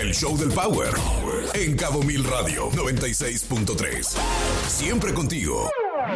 El show del Power en Cabo Mil Radio 96.3. Siempre contigo.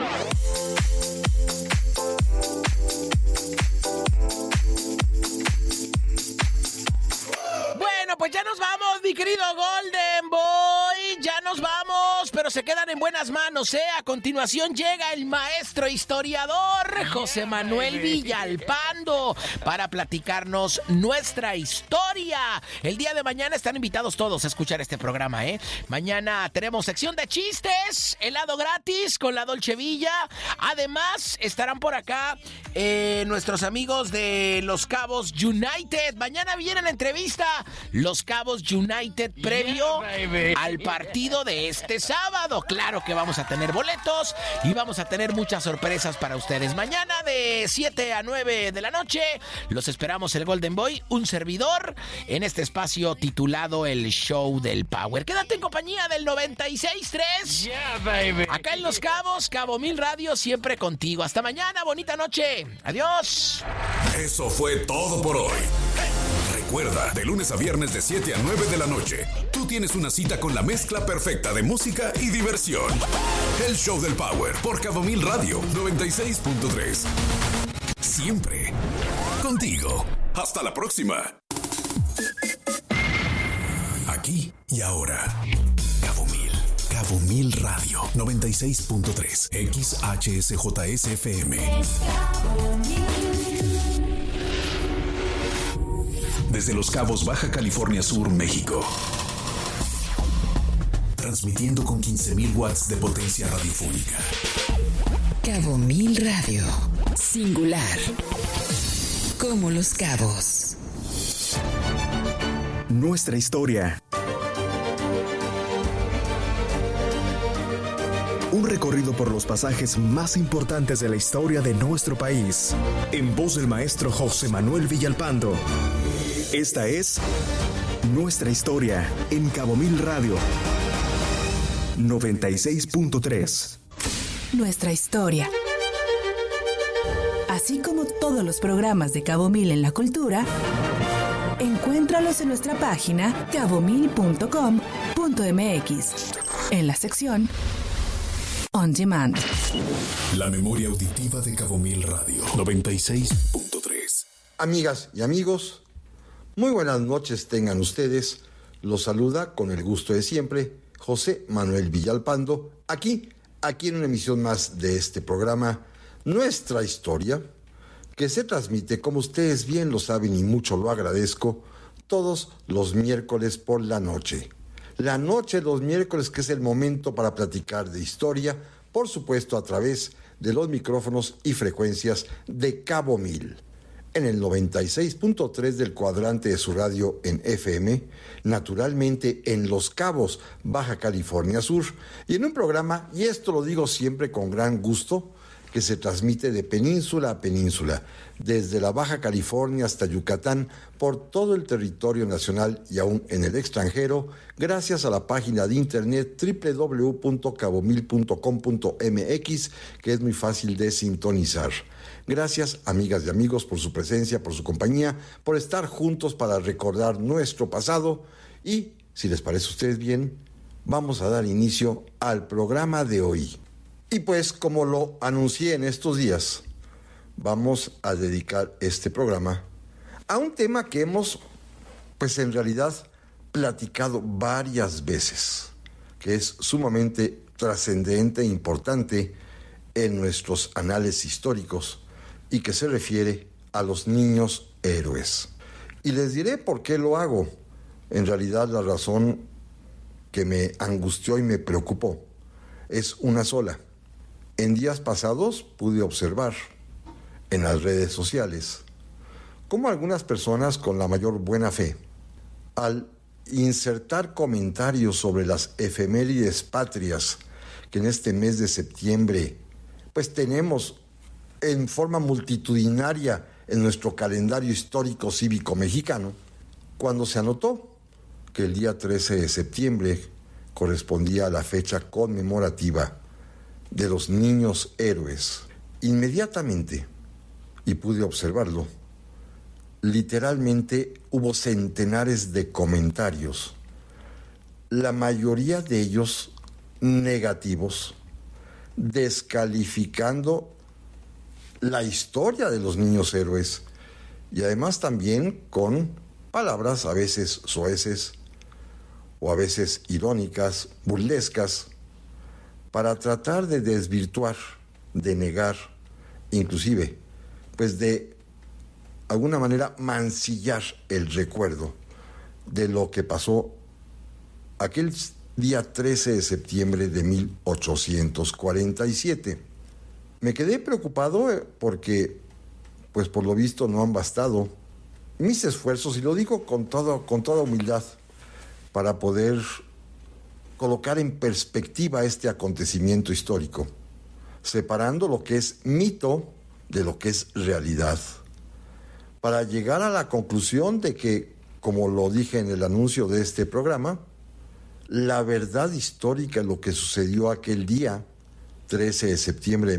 Bueno, pues ya nos vamos, mi querido Golden Boy. Ya nos vamos, pero se quedan en buenas manos, ¿eh? A continuación llega el maestro historiador José Manuel Villalpando para platicarnos nuestra historia. El día de mañana están invitados todos a escuchar este programa, ¿eh? Mañana tenemos sección de chistes, helado gratis con la Dolce Villa. Además, estarán por acá nuestros amigos de Los Cabos United. Mañana viene la entrevista Los Cabos United previo al partido de este sábado. Claro que vamos a tener boletos y vamos a tener muchas sorpresas para ustedes. Mañana de 7 a 9 de la noche los esperamos el Golden Boy, un servidor, en este espacio titulado El Show del Power. Quédate en compañía del 96.3. Acá en Los Cabos, Cabo Mil Radio, siempre contigo. Hasta mañana, bonita noche. Adiós. Eso fue todo por hoy. Recuerda, de lunes a viernes de 7 a 9 de la noche, tú tienes una cita con la mezcla perfecta de música y diversión. El Show del Power por Cabo Mil Radio 96.3. Siempre contigo. Hasta la próxima. Aquí y ahora. Cabo Mil Radio 96.3 XHSJSFM. Desde Los Cabos, Baja California Sur, México. Transmitiendo con 15,000 watts de potencia radiofónica. Cabo Mil Radio. Singular. Como Los Cabos. Nuestra historia. Un recorrido por los pasajes más importantes de la historia de nuestro país. En voz del maestro José Manuel Villalpando. Esta es Nuestra Historia en Cabo Mil Radio 96.3. Nuestra Historia. Así como todos los programas de Cabo Mil en la cultura, encuéntralos en nuestra página cabomil.com.mx en la sección On Demand. La memoria auditiva de Cabo Mil Radio 96.3. Amigas y amigos, muy buenas noches tengan ustedes. Los saluda con el gusto de siempre José Manuel Villalpando, aquí en una emisión más de este programa, Nuestra Historia, que se transmite, como ustedes bien lo saben y mucho lo agradezco, todos los miércoles por la noche. La noche de los miércoles, que es el momento para platicar de historia, por supuesto a través de los micrófonos y frecuencias de Cabo Mil. En el 96.3 del cuadrante de su radio en FM, naturalmente en Los Cabos, Baja California Sur, y en un programa, y esto lo digo siempre con gran gusto, que se transmite de península a península, desde la Baja California hasta Yucatán, por todo el territorio nacional y aún en el extranjero, gracias a la página de internet www.cabomil.com.mx, que es muy fácil de sintonizar. Gracias, amigas y amigos, por su presencia, por su compañía, por estar juntos para recordar nuestro pasado y, si les parece a ustedes bien, vamos a dar inicio al programa de hoy. Y pues, como lo anuncié en estos días, vamos a dedicar este programa a un tema que hemos, pues en realidad, platicado varias veces, que es sumamente trascendente e importante en nuestros anales históricos y que se refiere a los niños héroes. Y les diré por qué lo hago. En realidad, la razón que me angustió y me preocupó es una sola. En días pasados pude observar en las redes sociales cómo algunas personas con la mayor buena fe, al insertar comentarios sobre las efemérides patrias que en este mes de septiembre pues tenemos en forma multitudinaria en nuestro calendario histórico cívico mexicano, cuando se anotó que el día 13 de septiembre correspondía a la fecha conmemorativa de los niños héroes. Inmediatamente, y pude observarlo, literalmente hubo centenares de comentarios la mayoría de ellos negativos, descalificando la historia de los niños héroes y además también con palabras a veces soeces o a veces irónicas, burlescas, para tratar de desvirtuar, de negar, inclusive, pues de alguna manera mancillar el recuerdo de lo que pasó aquel día 13 de septiembre de 1847. Me quedé preocupado porque, pues por lo visto, no han bastado mis esfuerzos, y lo digo con toda humildad, para poder colocar en perspectiva este acontecimiento histórico, separando lo que es mito de lo que es realidad, para llegar a la conclusión de que, como lo dije en el anuncio de este programa, la verdad histórica de lo que sucedió aquel día 13 de septiembre de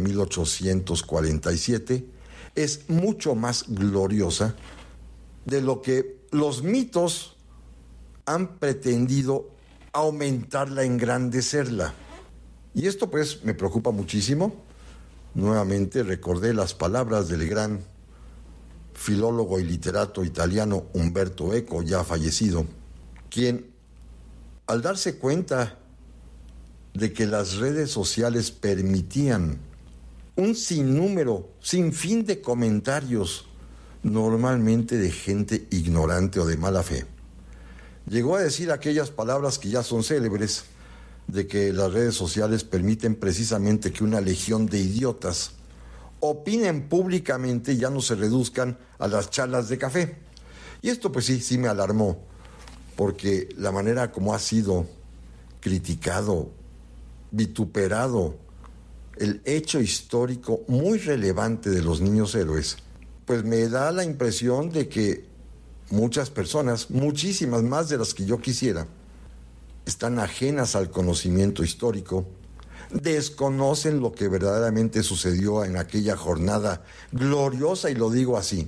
1847 es mucho más gloriosa de lo que los mitos han pretendido aumentarla, engrandecerla. Y esto pues me preocupa muchísimo. Nuevamente recordé las palabras del gran filólogo y literato italiano Umberto Eco, ya fallecido, quien, al darse cuenta de que las redes sociales permitían un sinfín de comentarios, normalmente de gente ignorante o de mala fe, llegó a decir aquellas palabras que ya son célebres, de que las redes sociales permiten precisamente que una legión de idiotas opinen públicamente y ya no se reduzcan a las charlas de café. Y esto pues sí me alarmó, porque la manera como ha sido criticado, vituperado el hecho histórico muy relevante de los niños héroes, pues me da la impresión de que muchas personas, muchísimas más de las que yo quisiera, están ajenas al conocimiento histórico, desconocen lo que verdaderamente sucedió en aquella jornada gloriosa, y lo digo así,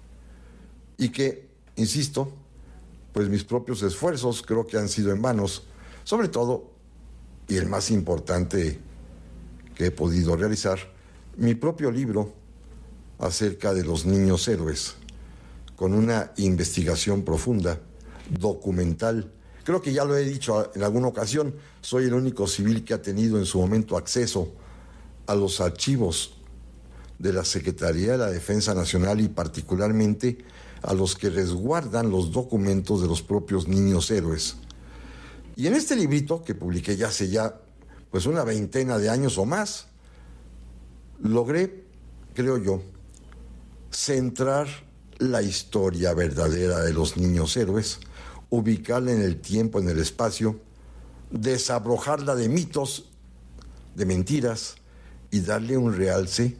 y que, insisto, pues mis propios esfuerzos creo que han sido en vanos, sobre todo, y el más importante que he podido realizar, mi propio libro acerca de los niños héroes, con una investigación profunda, documental. Creo que ya lo he dicho en alguna ocasión, soy el único civil que ha tenido en su momento acceso a los archivos de la Secretaría de la Defensa Nacional y particularmente a los que resguardan los documentos de los propios niños héroes. Y en este librito, que publiqué ya hace pues una veintena de años o más, logré, creo yo, centrar la historia verdadera de los niños héroes, ubicarla en el tiempo, en el espacio, desabrojarla de mitos, de mentiras, y darle un realce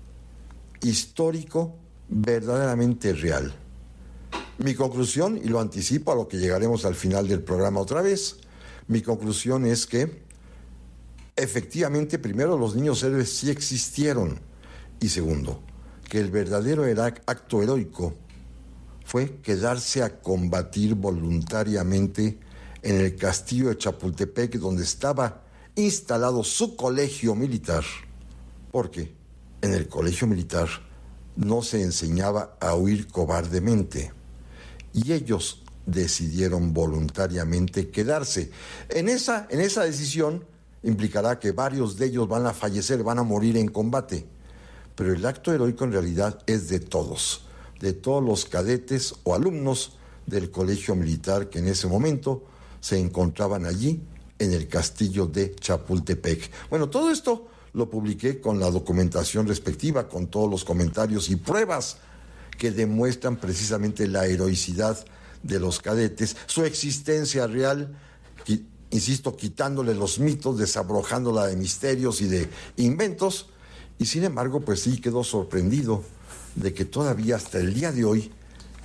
histórico verdaderamente real. Mi conclusión, y lo anticipo a lo que llegaremos al final del programa otra vez, mi conclusión es que efectivamente, primero, los niños héroes sí existieron, y segundo, que el verdadero acto heroico fue quedarse a combatir voluntariamente en el castillo de Chapultepec, donde estaba instalado su colegio militar, porque en el colegio militar no se enseñaba a huir cobardemente, y ellos decidieron voluntariamente quedarse. En esa decisión implicará que varios de ellos van a fallecer, van a morir en combate, pero el acto heroico en realidad es de todos los cadetes o alumnos del colegio militar que en ese momento se encontraban allí en el castillo de Chapultepec. Bueno, todo esto lo publiqué con la documentación respectiva, con todos los comentarios y pruebas que demuestran precisamente la heroicidad de los cadetes, su existencia real, insisto, quitándole los mitos, desabrojándola de misterios y de inventos, y sin embargo, pues sí quedó sorprendido de que todavía hasta el día de hoy,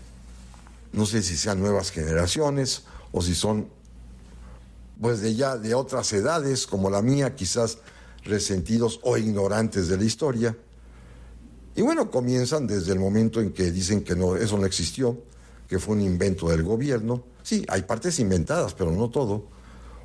no sé si sean nuevas generaciones o si son pues de otras edades como la mía, quizás resentidos o ignorantes de la historia. Y bueno, comienzan desde el momento en que dicen que no, eso no existió, que fue un invento del gobierno. Sí, hay partes inventadas, pero no todo.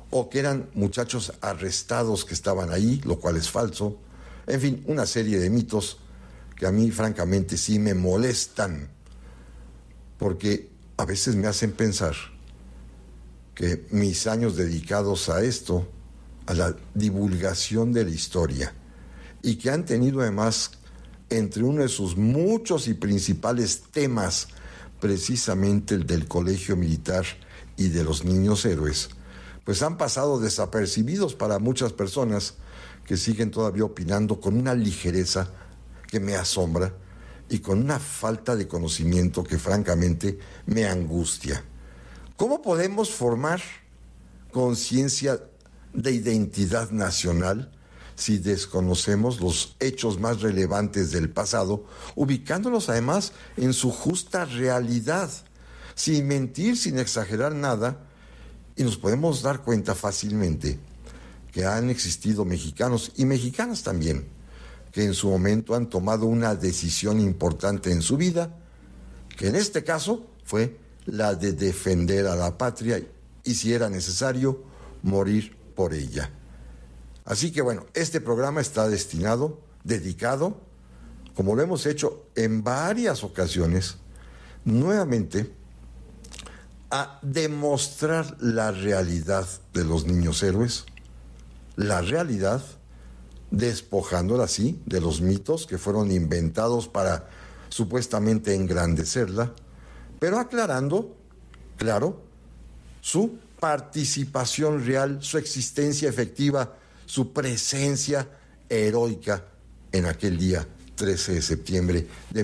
o que eran muchachos arrestados que estaban ahí, lo cual es falso. En fin, una serie de mitos que a mí francamente sí me molestan, porque a veces me hacen pensar que mis años dedicados a esto, a la divulgación de la historia, y que han tenido además entre uno de sus muchos y principales temas precisamente el del colegio militar y de los niños héroes, pues han pasado desapercibidos para muchas personas que siguen todavía opinando con una ligereza que me asombra y con una falta de conocimiento que francamente me angustia. ¿Cómo podemos formar conciencia de identidad nacional si desconocemos los hechos más relevantes del pasado, ubicándolos además en su justa realidad, sin mentir, sin exagerar nada? Y nos podemos dar cuenta fácilmente que han existido mexicanos y mexicanas también, que en su momento han tomado una decisión importante en su vida, que en este caso fue la de defender a la patria y, si era necesario, morir por ella. Así que bueno, este programa está dedicado, como lo hemos hecho en varias ocasiones, nuevamente a demostrar la realidad de los niños héroes, la realidad, despojándola así de los mitos que fueron inventados para supuestamente engrandecerla, pero aclarando, claro, su participación real, su existencia efectiva, su presencia heroica en aquel día 13 de septiembre de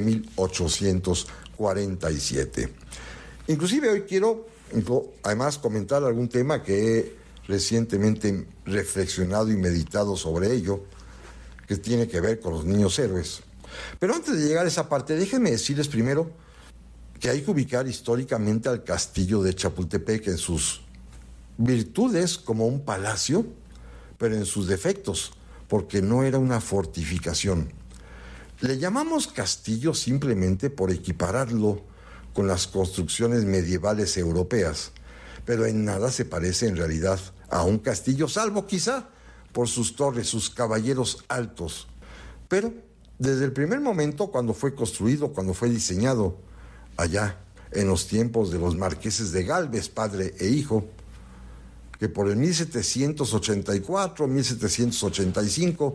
1847. Inclusive hoy quiero además comentar algún tema que he recientemente reflexionado y meditado sobre ello, que tiene que ver con los niños héroes. Pero antes de llegar a esa parte, déjenme decirles primero que hay que ubicar históricamente al castillo de Chapultepec en sus virtudes como un palacio, pero en sus defectos, porque no era una fortificación. Le llamamos castillo simplemente por equipararlo con las construcciones medievales europeas, pero en nada se parece en realidad a un castillo, salvo quizá por sus torres, sus caballeros altos. Pero desde el primer momento, cuando fue construido, cuando fue diseñado, allá en los tiempos de los marqueses de Gálvez, padre e hijo, que por el 1784, 1785,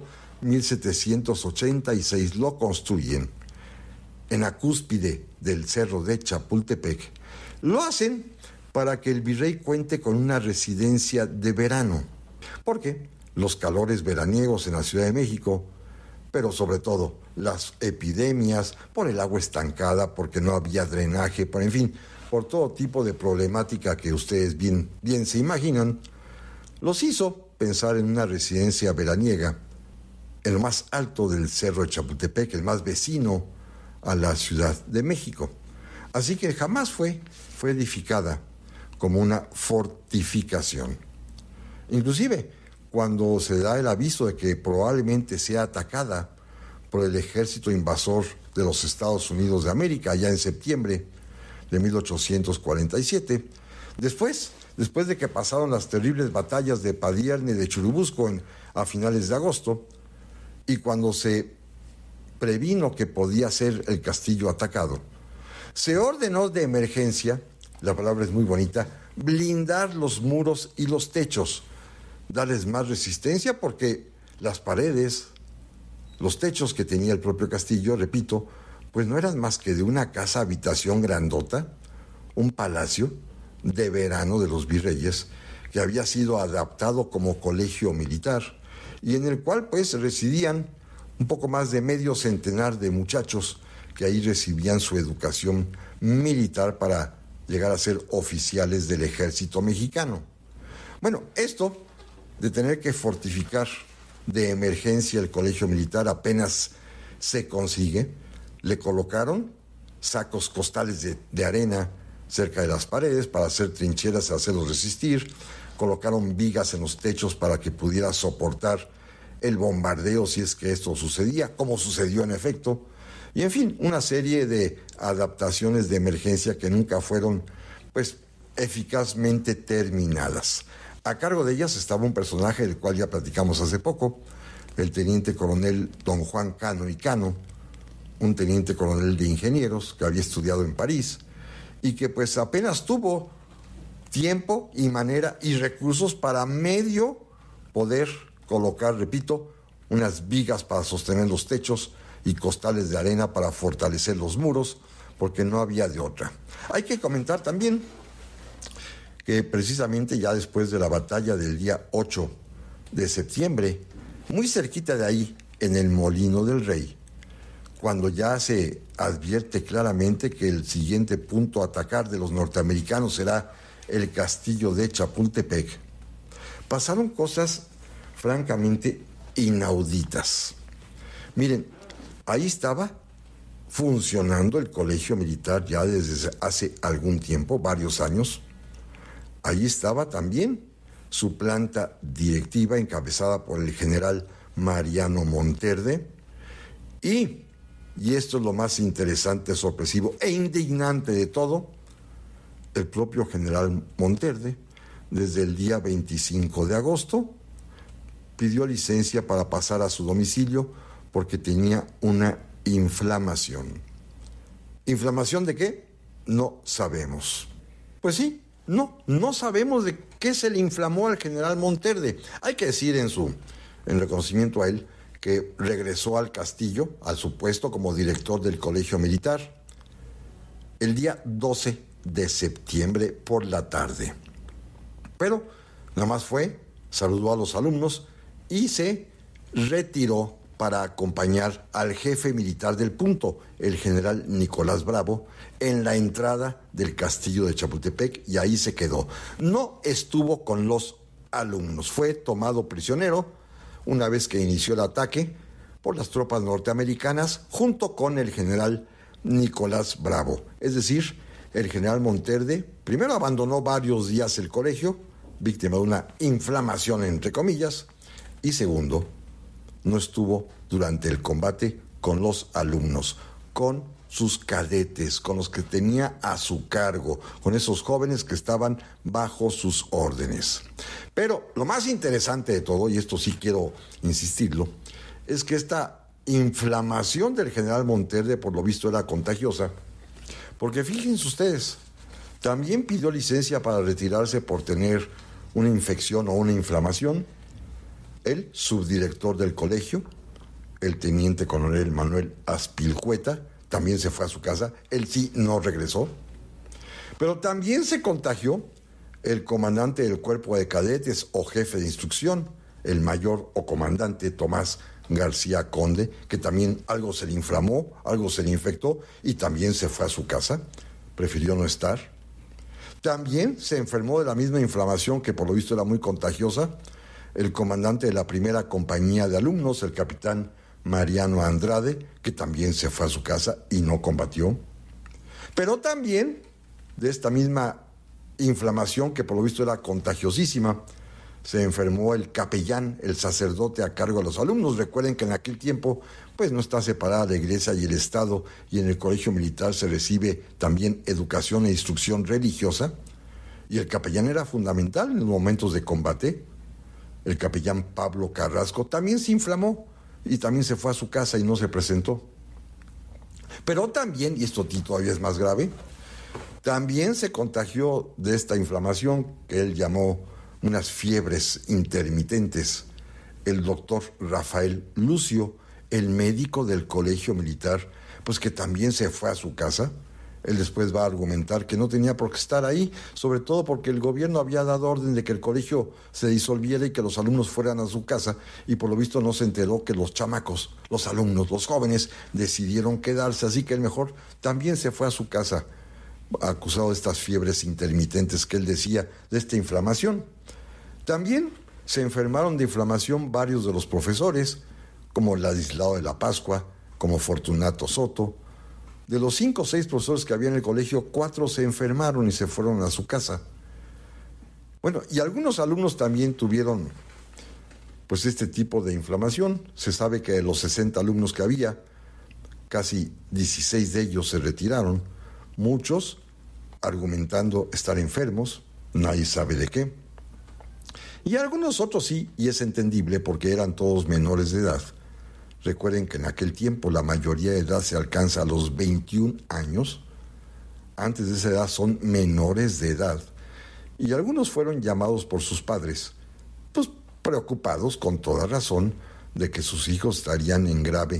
1786 lo construyen en la cúspide del cerro de Chapultepec. Lo hacen para que el virrey cuente con una residencia de verano, porque los calores veraniegos en la Ciudad de México, pero sobre todo las epidemias por el agua estancada, porque no había drenaje, en fin, por todo tipo de problemática que ustedes bien se imaginan, los hizo pensar en una residencia veraniega en lo más alto del cerro de Chapultepec, el más vecino a la Ciudad de México. Así que jamás fue edificada como una fortificación. Inclusive, cuando se da el aviso de que probablemente sea atacada por el ejército invasor de los Estados Unidos de América, allá en septiembre de 1847, después de que pasaron las terribles batallas de Padierna y de Churubusco a finales de agosto, y cuando se previno que podía ser el castillo atacado, se ordenó de emergencia, la palabra es muy bonita, blindar los muros y los techos, darles más resistencia, porque las paredes, los techos que tenía el propio castillo, repito, pues no eran más que de una casa habitación grandota, un palacio de verano de los virreyes, que había sido adaptado como colegio militar, y en el cual pues residían un poco más de medio centenar de muchachos que ahí recibían su educación militar para llegar a ser oficiales del ejército mexicano. Bueno, esto de tener que fortificar de emergencia el colegio militar apenas se consigue. Le colocaron sacos costales de arena cerca de las paredes para hacer trincheras y hacerlos resistir. Colocaron vigas en los techos para que pudiera soportar el bombardeo si es que esto sucedía, como sucedió en efecto. Y en fin, una serie de adaptaciones de emergencia que nunca fueron pues eficazmente terminadas. A cargo de ellas estaba un personaje del cual ya platicamos hace poco, el teniente coronel don Juan Cano y Cano, un teniente coronel de ingenieros que había estudiado en París y que pues apenas tuvo tiempo y manera y recursos para medio poder colocar, repito, unas vigas para sostener los techos y costales de arena para fortalecer los muros, porque no había de otra. Hay que comentar también que precisamente ya después de la batalla del día 8 de septiembre, muy cerquita de ahí, en el Molino del Rey, cuando ya se advierte claramente que el siguiente punto a atacar de los norteamericanos será el castillo de Chapultepec, pasaron cosas francamente inauditas. Miren, ahí estaba funcionando el colegio militar ya desde hace algún tiempo, varios años. Allí estaba también su planta directiva encabezada por el general Mariano Monterde y esto es lo más interesante, sorpresivo e indignante de todo, el propio general Monterde, desde el día 25 de agosto, pidió licencia para pasar a su domicilio porque tenía una inflamación. ¿Inflamación de qué? No sabemos. Pues sí, no sabemos de qué se le inflamó al general Monterde. Hay que decir en reconocimiento a él que regresó al castillo, a su puesto como director del colegio militar, el día 12 de septiembre por la tarde. Pero nada más fue, saludó a los alumnos y se retiró para acompañar al jefe militar del punto, el general Nicolás Bravo, en la entrada del castillo de Chapultepec y ahí se quedó. No estuvo con los alumnos, fue tomado prisionero una vez que inició el ataque por las tropas norteamericanas junto con el general Nicolás Bravo. Es decir, el general Monterde primero abandonó varios días el colegio, víctima de una inflamación entre comillas, y segundo, no estuvo durante el combate con los alumnos, con sus cadetes, con los que tenía a su cargo, con esos jóvenes que estaban bajo sus órdenes. Pero lo más interesante de todo, y esto sí quiero insistirlo, es que esta inflamación del general Monterde por lo visto era contagiosa, porque fíjense ustedes, también pidió licencia para retirarse por tener una infección o una inflamación el subdirector del colegio, el teniente coronel Manuel Aspilcueta, también se fue a su casa, él sí no regresó, pero también se contagió el comandante del cuerpo de cadetes o jefe de instrucción, el mayor o comandante Tomás García Conde, que también algo se le inflamó, algo se le infectó y también se fue a su casa, prefirió no estar. También se enfermó de la misma inflamación que por lo visto era muy contagiosa, el comandante de la primera compañía de alumnos, el capitán Mariano Andrade, que también se fue a su casa y no combatió. Pero también de esta misma inflamación, que por lo visto era contagiosísima, se enfermó el capellán, el sacerdote a cargo de los alumnos. Recuerden que en aquel tiempo pues no está separada la iglesia y el Estado, y en el colegio militar se recibe también educación e instrucción religiosa, y el capellán era fundamental en los momentos de combate. El capellán Pablo Carrasco también se inflamó y también se fue a su casa y no se presentó. Pero también, y esto todavía es más grave, también se contagió de esta inflamación que él llamó unas fiebres intermitentes, el doctor Rafael Lucio, el médico del colegio militar, pues que también se fue a su casa. Él después va a argumentar que no tenía por qué estar ahí, sobre todo porque el gobierno había dado orden de que el colegio se disolviera y que los alumnos fueran a su casa, y por lo visto no se enteró que los chamacos, los alumnos, los jóvenes decidieron quedarse, así que él mejor también se fue a su casa, acusado de estas fiebres intermitentes que él decía, de esta inflamación. También se enfermaron de inflamación varios de los profesores, como Ladislao de la Pascua, como Fortunato Soto. De los 5 o 6 profesores que había en el colegio, 4 se enfermaron y se fueron a su casa. Bueno, y algunos alumnos también tuvieron pues este tipo de inflamación. Se sabe que de los 60 alumnos que había, casi 16 de ellos se retiraron, muchos argumentando estar enfermos, nadie sabe de qué. Y algunos otros sí, y es entendible porque eran todos menores de edad. Recuerden que en aquel tiempo la mayoría de edad se alcanza a los 21 años. Antes de esa edad son menores de edad. Y algunos fueron llamados por sus padres, pues preocupados con toda razón de que sus hijos estarían en grave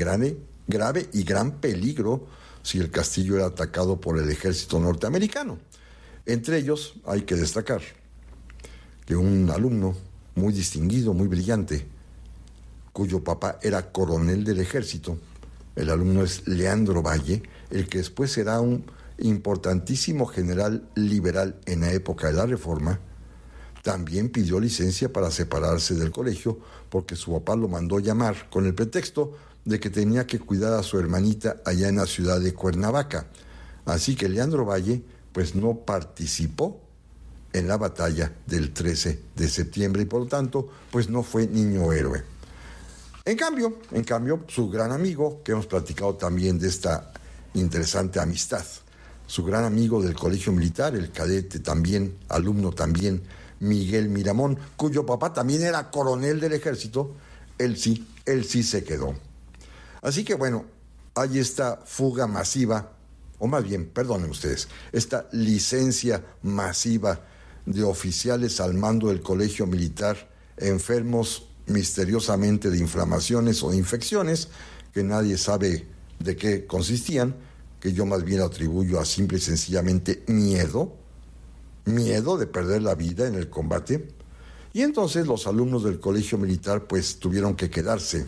y gran peligro si el castillo era atacado por el ejército norteamericano. Entre ellos hay que destacar que un alumno muy distinguido, muy brillante, cuyo papá era coronel del ejército, el alumno es Leandro Valle, el que después será un importantísimo general liberal en la época de la Reforma, también pidió licencia para separarse del colegio porque su papá lo mandó llamar con el pretexto de que tenía que cuidar a su hermanita allá en la ciudad de Cuernavaca. Así que Leandro Valle pues no participó en la batalla del 13 de septiembre y por lo tanto pues no fue niño héroe. En cambio, su gran amigo, que hemos platicado también de esta interesante amistad, su gran amigo del colegio militar, el cadete también, alumno también, Miguel Miramón, cuyo papá también era coronel del ejército, él sí se quedó. Así que bueno, hay esta fuga masiva, o más bien, perdonen ustedes, esta licencia masiva de oficiales al mando del colegio militar enfermos misteriosamente de inflamaciones o de infecciones que nadie sabe de qué consistían, que yo más bien atribuyo a simple y sencillamente miedo de perder la vida en el combate. Y entonces los alumnos del colegio militar pues tuvieron que quedarse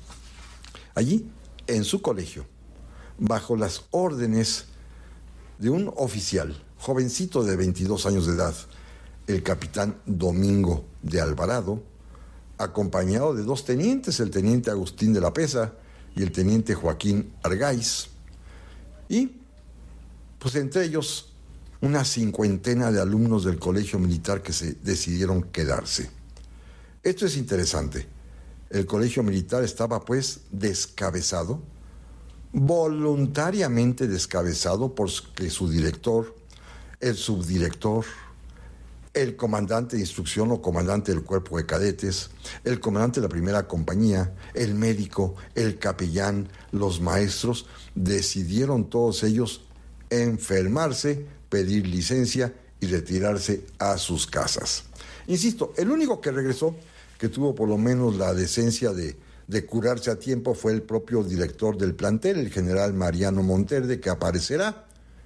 allí, en su colegio, bajo las órdenes de un oficial, jovencito de 22 años de edad, el capitán Domingo de Alvarado, acompañado de dos tenientes, el teniente Agustín de la Pesa y el teniente Joaquín Argáiz, y pues entre ellos una cincuentena de alumnos del colegio militar que se decidieron quedarse. Esto es interesante. El colegio militar estaba pues descabezado, voluntariamente descabezado, porque su director, el subdirector, el comandante de instrucción o comandante del cuerpo de cadetes, el comandante de la primera compañía, el médico, el capellán, los maestros, decidieron todos ellos enfermarse, pedir licencia y retirarse a sus casas. Insisto, el único que regresó, que tuvo por lo menos la decencia de curarse a tiempo, fue el propio director del plantel, el general Mariano Monterde, que aparecerá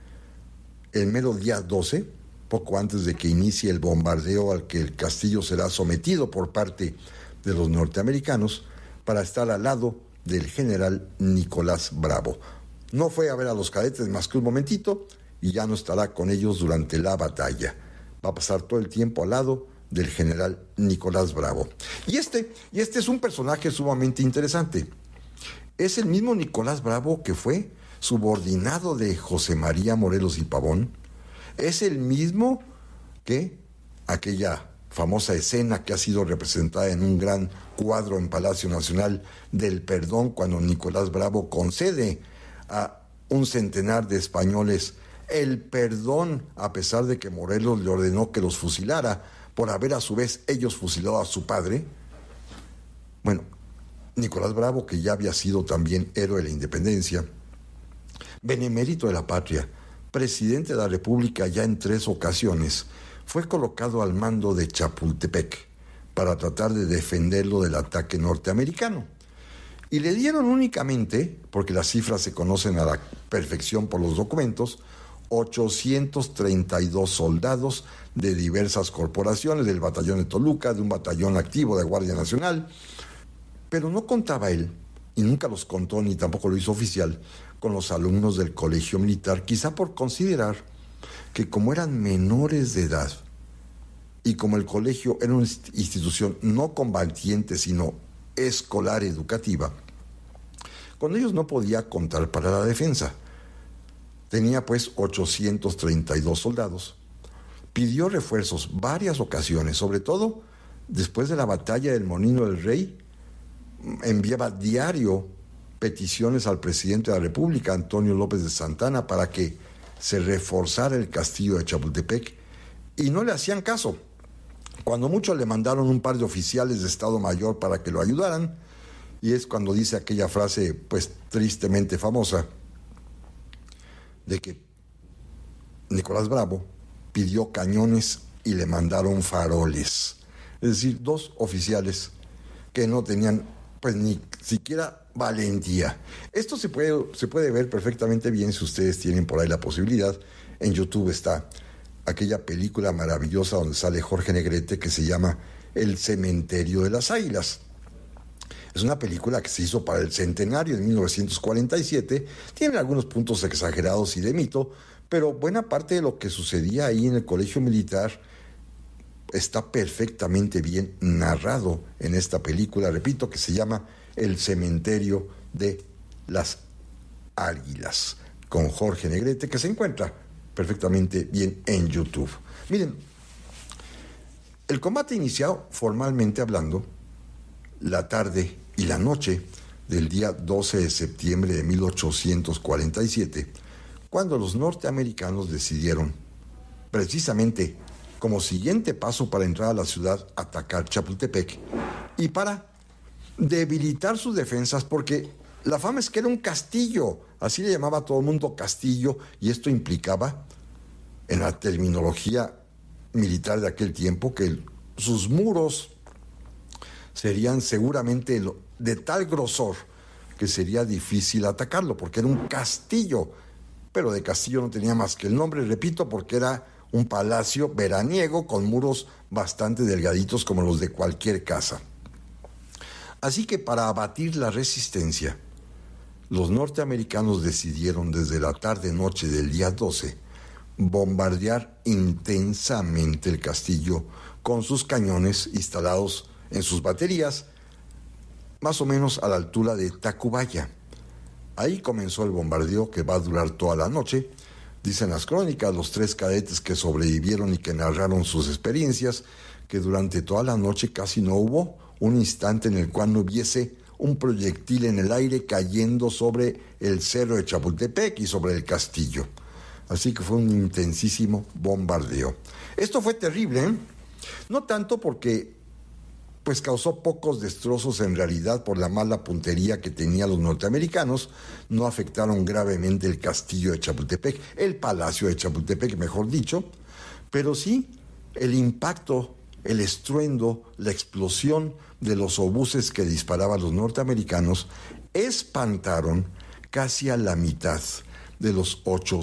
el mero día 12, poco antes de que inicie el bombardeo al que el castillo será sometido por parte de los norteamericanos, para estar al lado del general Nicolás Bravo. No fue a ver a los cadetes más que un momentito y ya no estará con ellos durante la batalla. Va a pasar todo el tiempo al lado del general Nicolás Bravo. Y este es un personaje sumamente interesante. Es el mismo Nicolás Bravo que fue subordinado de José María Morelos y Pavón. Es el mismo que aquella famosa escena que ha sido representada en un gran cuadro en Palacio Nacional del perdón, cuando Nicolás Bravo concede a un centenar de españoles el perdón, a pesar de que Morelos le ordenó que los fusilara por haber a su vez ellos fusilado a su padre. Bueno, Nicolás Bravo, que ya había sido también héroe de la independencia, benemérito de la patria, presidente de la República ya en 3 ocasiones, fue colocado al mando de Chapultepec para tratar de defenderlo del ataque norteamericano. Y le dieron únicamente, porque las cifras se conocen a la perfección por los documentos, 832 soldados de diversas corporaciones, del batallón de Toluca, de un batallón activo de Guardia Nacional, pero no contaba él, y nunca los contó ni tampoco lo hizo oficial, con los alumnos del colegio militar, quizá por considerar que como eran menores de edad y como el colegio era una institución no combatiente sino escolar educativa, con ellos no podía contar para la defensa. Tenía pues 832 soldados. Pidió refuerzos varias ocasiones, sobre todo después de la batalla del Molino del Rey. Enviaba diario peticiones al presidente de la República, Antonio López de Santana, para que se reforzara el castillo de Chapultepec, y no le hacían caso. Cuando mucho le mandaron un par de oficiales de Estado Mayor para que lo ayudaran, y es cuando dice aquella frase, pues tristemente famosa, de que Nicolás Bravo pidió cañones y le mandaron faroles. Es decir, 2 oficiales que no tenían pues ni siquiera valentía. Esto se puede ver perfectamente bien si ustedes tienen por ahí la posibilidad. En YouTube está aquella película maravillosa donde sale Jorge Negrete que se llama El Cementerio de las Águilas. Es una película que se hizo para el centenario de 1947. Tiene algunos puntos exagerados y de mito, pero buena parte de lo que sucedía ahí en el colegio militar está perfectamente bien narrado en esta película, repito, que se llama El Cementerio de las Águilas, con Jorge Negrete, que se encuentra perfectamente bien en YouTube. Miren, el combate inició formalmente hablando la tarde y la noche del día 12 de septiembre de 1847, cuando los norteamericanos decidieron, precisamente como siguiente paso para entrar a la ciudad, atacar Chapultepec y para debilitar sus defensas, porque la fama es que era un castillo, así le llamaba a todo el mundo castillo, y esto implicaba, en la terminología militar de aquel tiempo, que sus muros serían seguramente de tal grosor que sería difícil atacarlo, porque era un castillo, pero de castillo no tenía más que el nombre, repito, porque era un palacio veraniego con muros bastante delgaditos como los de cualquier casa. Así que para abatir la resistencia, los norteamericanos decidieron desde la tarde-noche del día 12 bombardear intensamente el castillo con sus cañones instalados en sus baterías, más o menos a la altura de Tacubaya. Ahí comenzó el bombardeo que va a durar toda la noche. Dicen las crónicas, los 3 cadetes que sobrevivieron y que narraron sus experiencias, que durante toda la noche casi no hubo un instante en el cual no hubiese un proyectil en el aire cayendo sobre el cerro de Chapultepec y sobre el castillo. Así que fue un intensísimo bombardeo. Esto fue terrible, ¿eh? No tanto porque pues causó pocos destrozos en realidad por la mala puntería que tenían los norteamericanos, no afectaron gravemente el castillo de Chapultepec, el palacio de Chapultepec, mejor dicho, pero sí el impacto, el estruendo, la explosión de los obuses que disparaban los norteamericanos espantaron casi a la mitad de los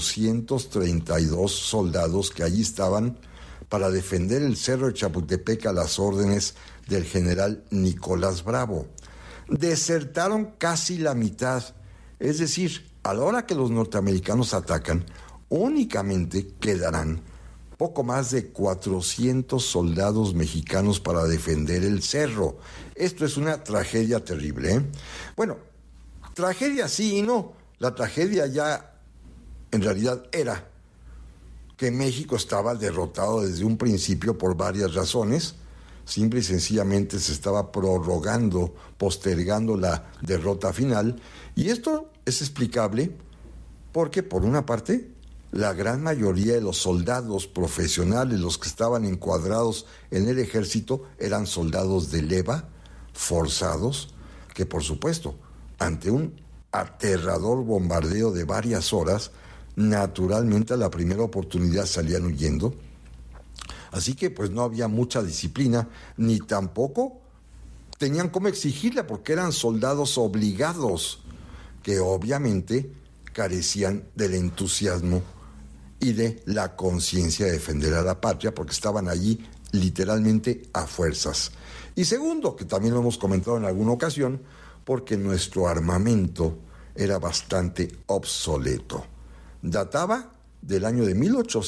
832 soldados que allí estaban para defender el cerro de Chapultepec a las órdenes del general Nicolás Bravo. Desertaron casi la mitad, es decir, a la hora que los norteamericanos atacan, únicamente quedarán poco más de 400 soldados mexicanos para defender el cerro. Esto es una tragedia terrible, ¿eh? Bueno, tragedia sí y no. La tragedia ya en realidad era que México estaba derrotado desde un principio por varias razones. Simple y sencillamente se estaba prorrogando, postergando la derrota final. Y esto es explicable porque, por una parte, la gran mayoría de los soldados profesionales, los que estaban encuadrados en el ejército, eran soldados de leva, forzados, que por supuesto, ante un aterrador bombardeo de varias horas, naturalmente a la primera oportunidad salían huyendo. Así que pues no había mucha disciplina, ni tampoco tenían cómo exigirla, porque eran soldados obligados, que obviamente carecían del entusiasmo y de la conciencia de defender a la patria, porque estaban allí literalmente a fuerzas. Y segundo, que también lo hemos comentado en alguna ocasión, porque nuestro armamento era bastante obsoleto. Databa del año de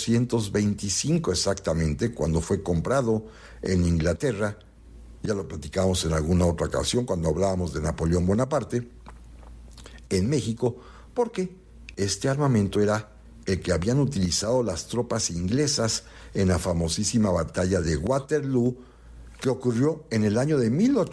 1825 exactamente, cuando fue comprado en Inglaterra. Ya lo platicamos en alguna otra ocasión cuando hablábamos de Napoleón Bonaparte, en México, porque este armamento era el que habían utilizado las tropas inglesas en la famosísima batalla de Waterloo, que ocurrió en el año de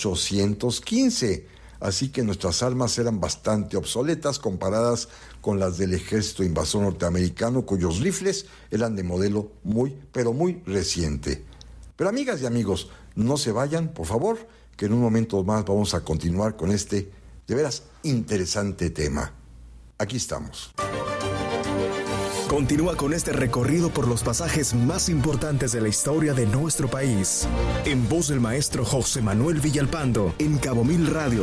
1815. Así que nuestras armas eran bastante obsoletas comparadas con las del ejército invasor norteamericano, cuyos rifles eran de modelo muy, pero muy reciente. Pero amigas y amigos, no se vayan, por favor, que en un momento más vamos a continuar con este, de veras, interesante tema. Aquí estamos. Continúa con este recorrido por los pasajes más importantes de la historia de nuestro país. En voz del maestro José Manuel Villalpando, en Cabo Mil Radio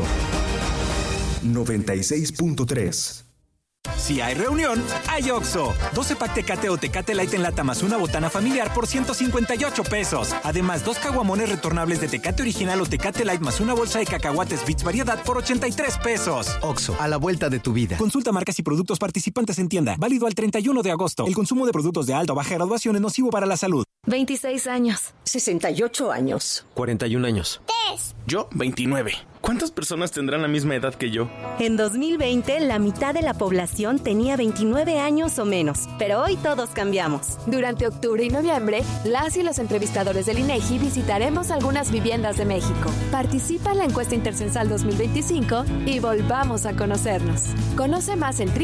96.3. Si hay reunión, hay OXXO. 12 pack Tecate o Tecate Light en lata más una botana familiar por 158 pesos. Además, 2 caguamones retornables de Tecate Original o Tecate Light más una bolsa de cacahuates Beats Variedad por 83 pesos. OXXO, a la vuelta de tu vida. Consulta marcas y productos participantes en tienda. Válido al 31 de agosto. El consumo de productos de alta o baja graduación es nocivo para la salud. 26 años. 68 años. 41 años. Yo, 29. ¿Cuántas personas tendrán la misma edad que yo? En 2020, la mitad de la población tenía 29 años o menos, pero hoy todos cambiamos. Durante octubre y noviembre, las y los entrevistadores del INEGI visitaremos algunas viviendas de México. Participa en la encuesta Intercensal 2025 y volvamos a conocernos. Conoce más en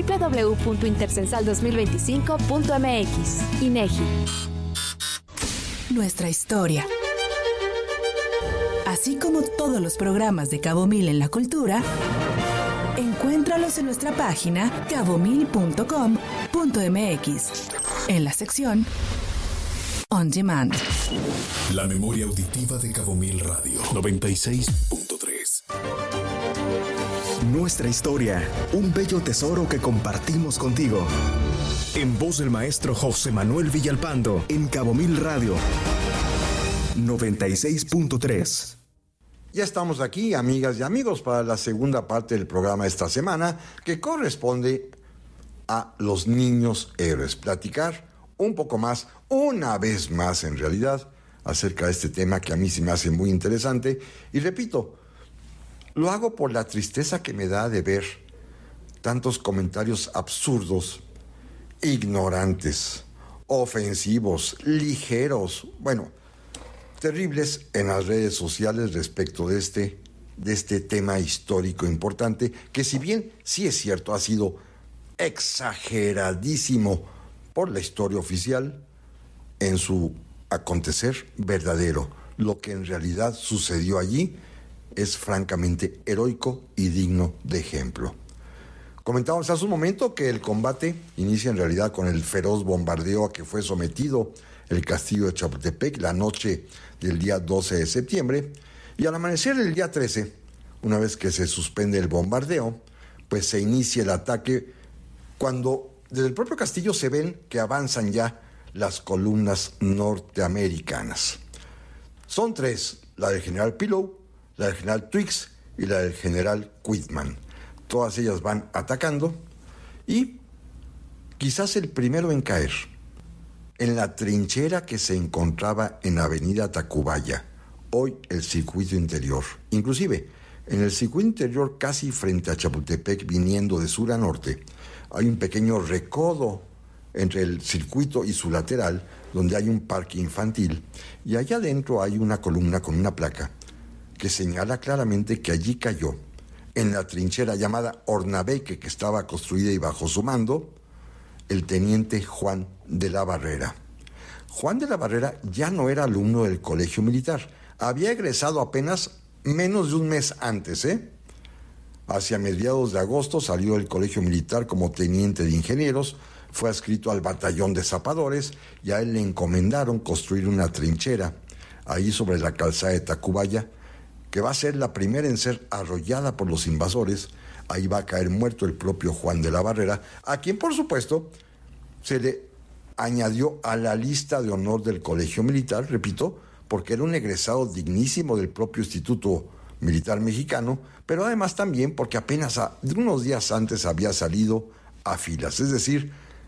www.intercensal2025.mx. INEGI. Nuestra historia. Así como todos los programas de Cabo Mil en la cultura, encuéntralos en nuestra página cabomil.com.mx, en la sección On Demand. La memoria auditiva de Cabo Mil Radio 96.3. Nuestra historia, un bello tesoro que compartimos contigo. En voz del maestro José Manuel Villalpando, en Cabo Mil Radio 96.3. Ya estamos aquí, amigas y amigos, para la segunda parte del programa esta semana, que corresponde a los niños héroes. Platicar un poco más, una vez más en realidad, acerca de este tema que a mí se me hace muy interesante. Y repito, lo hago por la tristeza que me da de ver tantos comentarios absurdos, ignorantes, ofensivos, ligeros, terribles en las redes sociales respecto de este tema histórico importante, que si bien sí es cierto, ha sido exageradísimo por la historia oficial en su acontecer verdadero. Lo que en realidad sucedió allí es francamente heroico y digno de ejemplo. Comentábamos hace un momento que el combate inicia en realidad con el feroz bombardeo a que fue sometido el castillo de Chapultepec la noche del día 12 de septiembre, y al amanecer del día 13, una vez que se suspende el bombardeo, pues se inicia el ataque cuando desde el propio castillo se ven que avanzan ya las columnas norteamericanas. Son 3, la del general Pillow, la del general Twiggs y la del general Quitman. Todas ellas van atacando y quizás el primero en caer, en la trinchera que se encontraba en Avenida Tacubaya, hoy el circuito interior. Inclusive, en el circuito interior, casi frente a Chapultepec, viniendo de sur a norte, hay un pequeño recodo entre el circuito y su lateral, donde hay un parque infantil, y allá adentro hay una columna con una placa que señala claramente que allí cayó, en la trinchera llamada Hornabeque, que estaba construida y bajo su mando, el teniente Juan de la Barrera. Juan de la Barrera ya no era alumno del colegio militar. Había egresado apenas menos de un mes antes, Hacia mediados de agosto salió del colegio militar como teniente de ingenieros, fue adscrito al batallón de zapadores y a él le encomendaron construir una trinchera ahí sobre la calzada de Tacubaya, que va a ser la primera en ser arrollada por los invasores. Ahí va a caer muerto el propio Juan de la Barrera, a quien por supuesto se le añadió a la lista de honor del colegio militar, repito, porque era un egresado dignísimo del propio Instituto Militar Mexicano, pero además también porque apenas unos días antes había salido a filas. Es decir,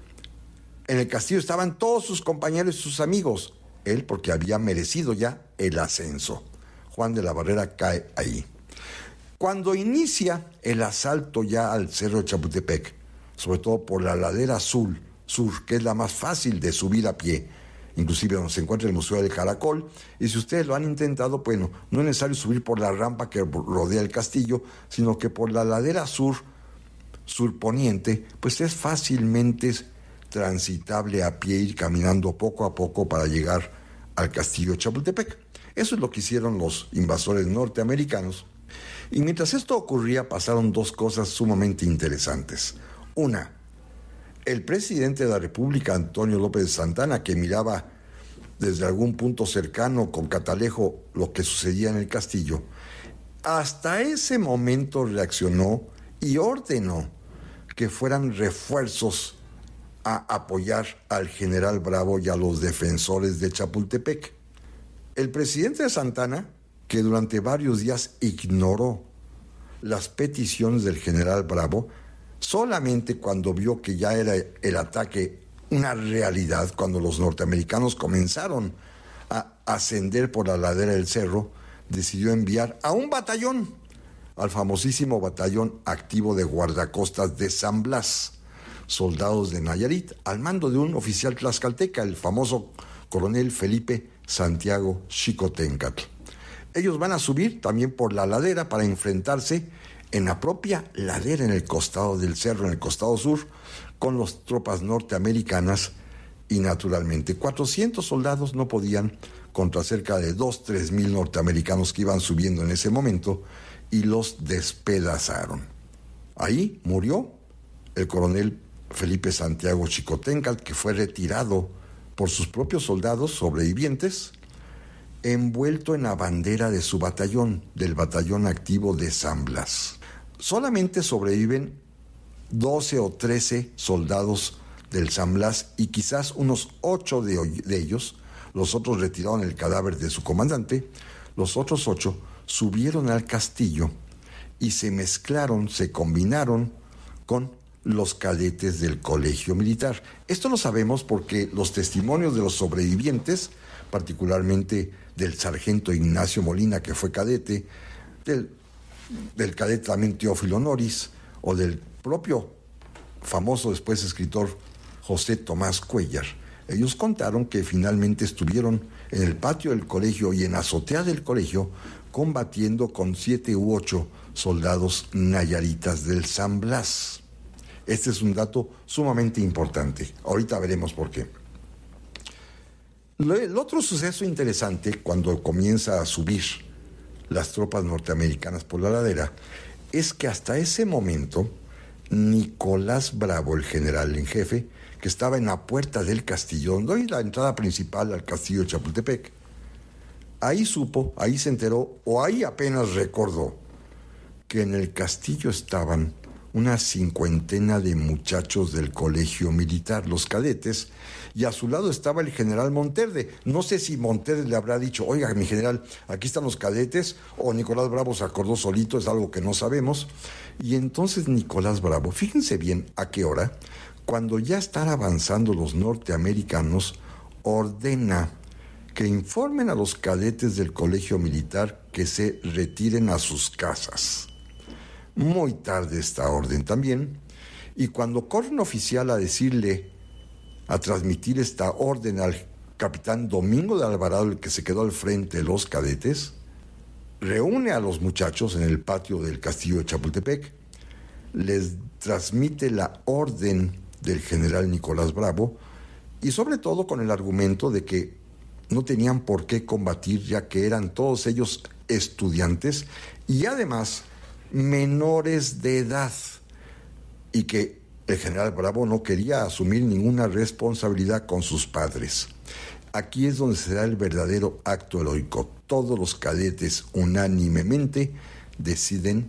en el castillo estaban todos sus compañeros y sus amigos, él porque había merecido ya el ascenso. Juan de la Barrera cae ahí. Cuando inicia el asalto ya al Cerro de Chapultepec, sobre todo por la ladera sur, que es la más fácil de subir a pie, inclusive donde se encuentra el Museo del Caracol, y si ustedes lo han intentado, bueno, no es necesario subir por la rampa que rodea el castillo, sino que por la ladera surponiente, pues es fácilmente transitable a pie, ir caminando poco a poco para llegar al castillo de Chapultepec. Eso es lo que hicieron los invasores norteamericanos. Y mientras esto ocurría, pasaron dos cosas sumamente interesantes. Una, el presidente de la República, Antonio López de Santana, que miraba desde algún punto cercano con catalejo lo que sucedía en el castillo, hasta ese momento reaccionó y ordenó que fueran refuerzos a apoyar al general Bravo y a los defensores de Chapultepec. El presidente de Santana, que durante varios días ignoró las peticiones del general Bravo, solamente cuando vio que ya era el ataque una realidad, cuando los norteamericanos comenzaron a ascender por la ladera del cerro, decidió enviar a un batallón, al famosísimo batallón activo de guardacostas de San Blas, soldados de Nayarit, al mando de un oficial tlaxcalteca, el famoso coronel Felipe Santiago Xicoténcatl. Ellos van a subir también por la ladera para enfrentarse en la propia ladera, en el costado del cerro, en el costado sur, con las tropas norteamericanas y naturalmente 400 soldados no podían contra cerca de 2-3 mil norteamericanos que iban subiendo en ese momento y los despedazaron. Ahí murió el coronel Felipe Santiago Xicoténcatl, que fue retirado por sus propios soldados sobrevivientes, envuelto en la bandera de su batallón, del batallón activo de San Blas. Solamente sobreviven 12 o 13 soldados del San Blas y quizás unos 8 de ellos, los otros retiraron el cadáver de su comandante, los otros 8 subieron al castillo y se mezclaron, se combinaron con los cadetes del colegio militar. Esto lo sabemos porque los testimonios de los sobrevivientes, particularmente del sargento Ignacio Molina, que fue cadete, del cadete también Teófilo Noris, o del propio famoso después escritor José Tomás Cuéllar, ellos contaron que finalmente estuvieron en el patio del colegio y en la azotea del colegio combatiendo con 7 u 8 soldados nayaritas del San Blas. Este es un dato sumamente importante. Ahorita veremos por qué. El otro suceso interesante, cuando comienza a subir las tropas norteamericanas por la ladera, es que hasta ese momento Nicolás Bravo, el general en jefe, que estaba en la puerta del castillo, donde hay la entrada principal al castillo de Chapultepec, ahí supo, ahí se enteró, o ahí apenas recordó, que en el castillo estaban una 50 de muchachos del colegio militar, los cadetes, y a su lado estaba el general Monterde. No sé si Monterde le habrá dicho, oiga, mi general, aquí están los cadetes, o Nicolás Bravo se acordó solito, es algo que no sabemos. Y entonces Nicolás Bravo, fíjense bien a qué hora, cuando ya están avanzando los norteamericanos, ordena que informen a los cadetes del colegio militar que se retiren a sus casas. Muy tarde esta orden también, y cuando corre un oficial a decirle, a transmitir esta orden al capitán Domingo de Alvarado, el que se quedó al frente de los cadetes, reúne a los muchachos en el patio del castillo de Chapultepec, les transmite la orden del general Nicolás Bravo, y sobre todo con el argumento de que no tenían por qué combatir, ya que eran todos ellos estudiantes y además menores de edad, y que el general Bravo no quería asumir ninguna responsabilidad con sus padres. Aquí es donde se da el verdadero acto heroico. Todos los cadetes unánimemente deciden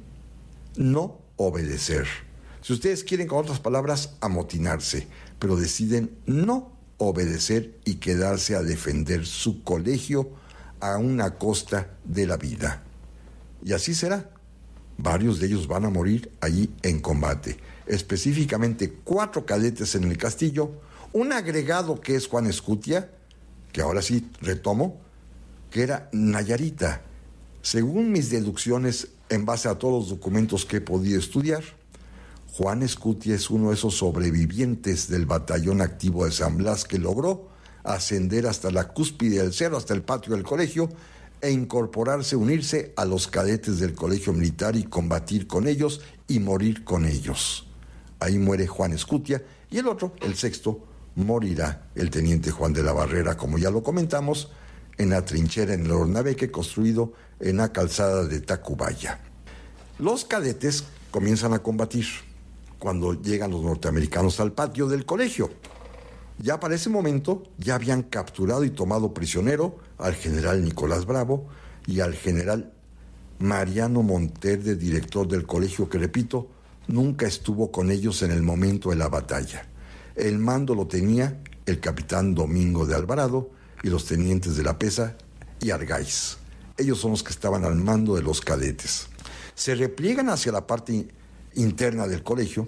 no obedecer. Si ustedes quieren, con otras palabras, amotinarse, pero deciden no obedecer y quedarse a defender su colegio a una costa de la vida. Y así será. Varios de ellos van a morir allí en combate. Específicamente 4 cadetes en el castillo, un agregado que es Juan Escutia, que ahora sí retomo, que era nayarita. Según mis deducciones, en base a todos los documentos que he podido estudiar, Juan Escutia es uno de esos sobrevivientes del batallón activo de San Blas que logró ascender hasta la cúspide del cerro, hasta el patio del colegio, e incorporarse, unirse a los cadetes del colegio militar y combatir con ellos y morir con ellos. Ahí muere Juan Escutia, y el otro, el sexto, morirá el teniente Juan de la Barrera, como ya lo comentamos, en la trinchera en el Ornabeque construido en la calzada de Tacubaya. Los cadetes comienzan a combatir cuando llegan los norteamericanos al patio del colegio. Ya para ese momento ya habían capturado y tomado prisionero al general Nicolás Bravo y al general Mariano Monterde, director del colegio, que repito, nunca estuvo con ellos en el momento de la batalla. El mando lo tenía el capitán Domingo de Alvarado y los tenientes de La Pesa y Argáiz. Ellos son los que estaban al mando de los cadetes. Se repliegan hacia la parte interna del colegio.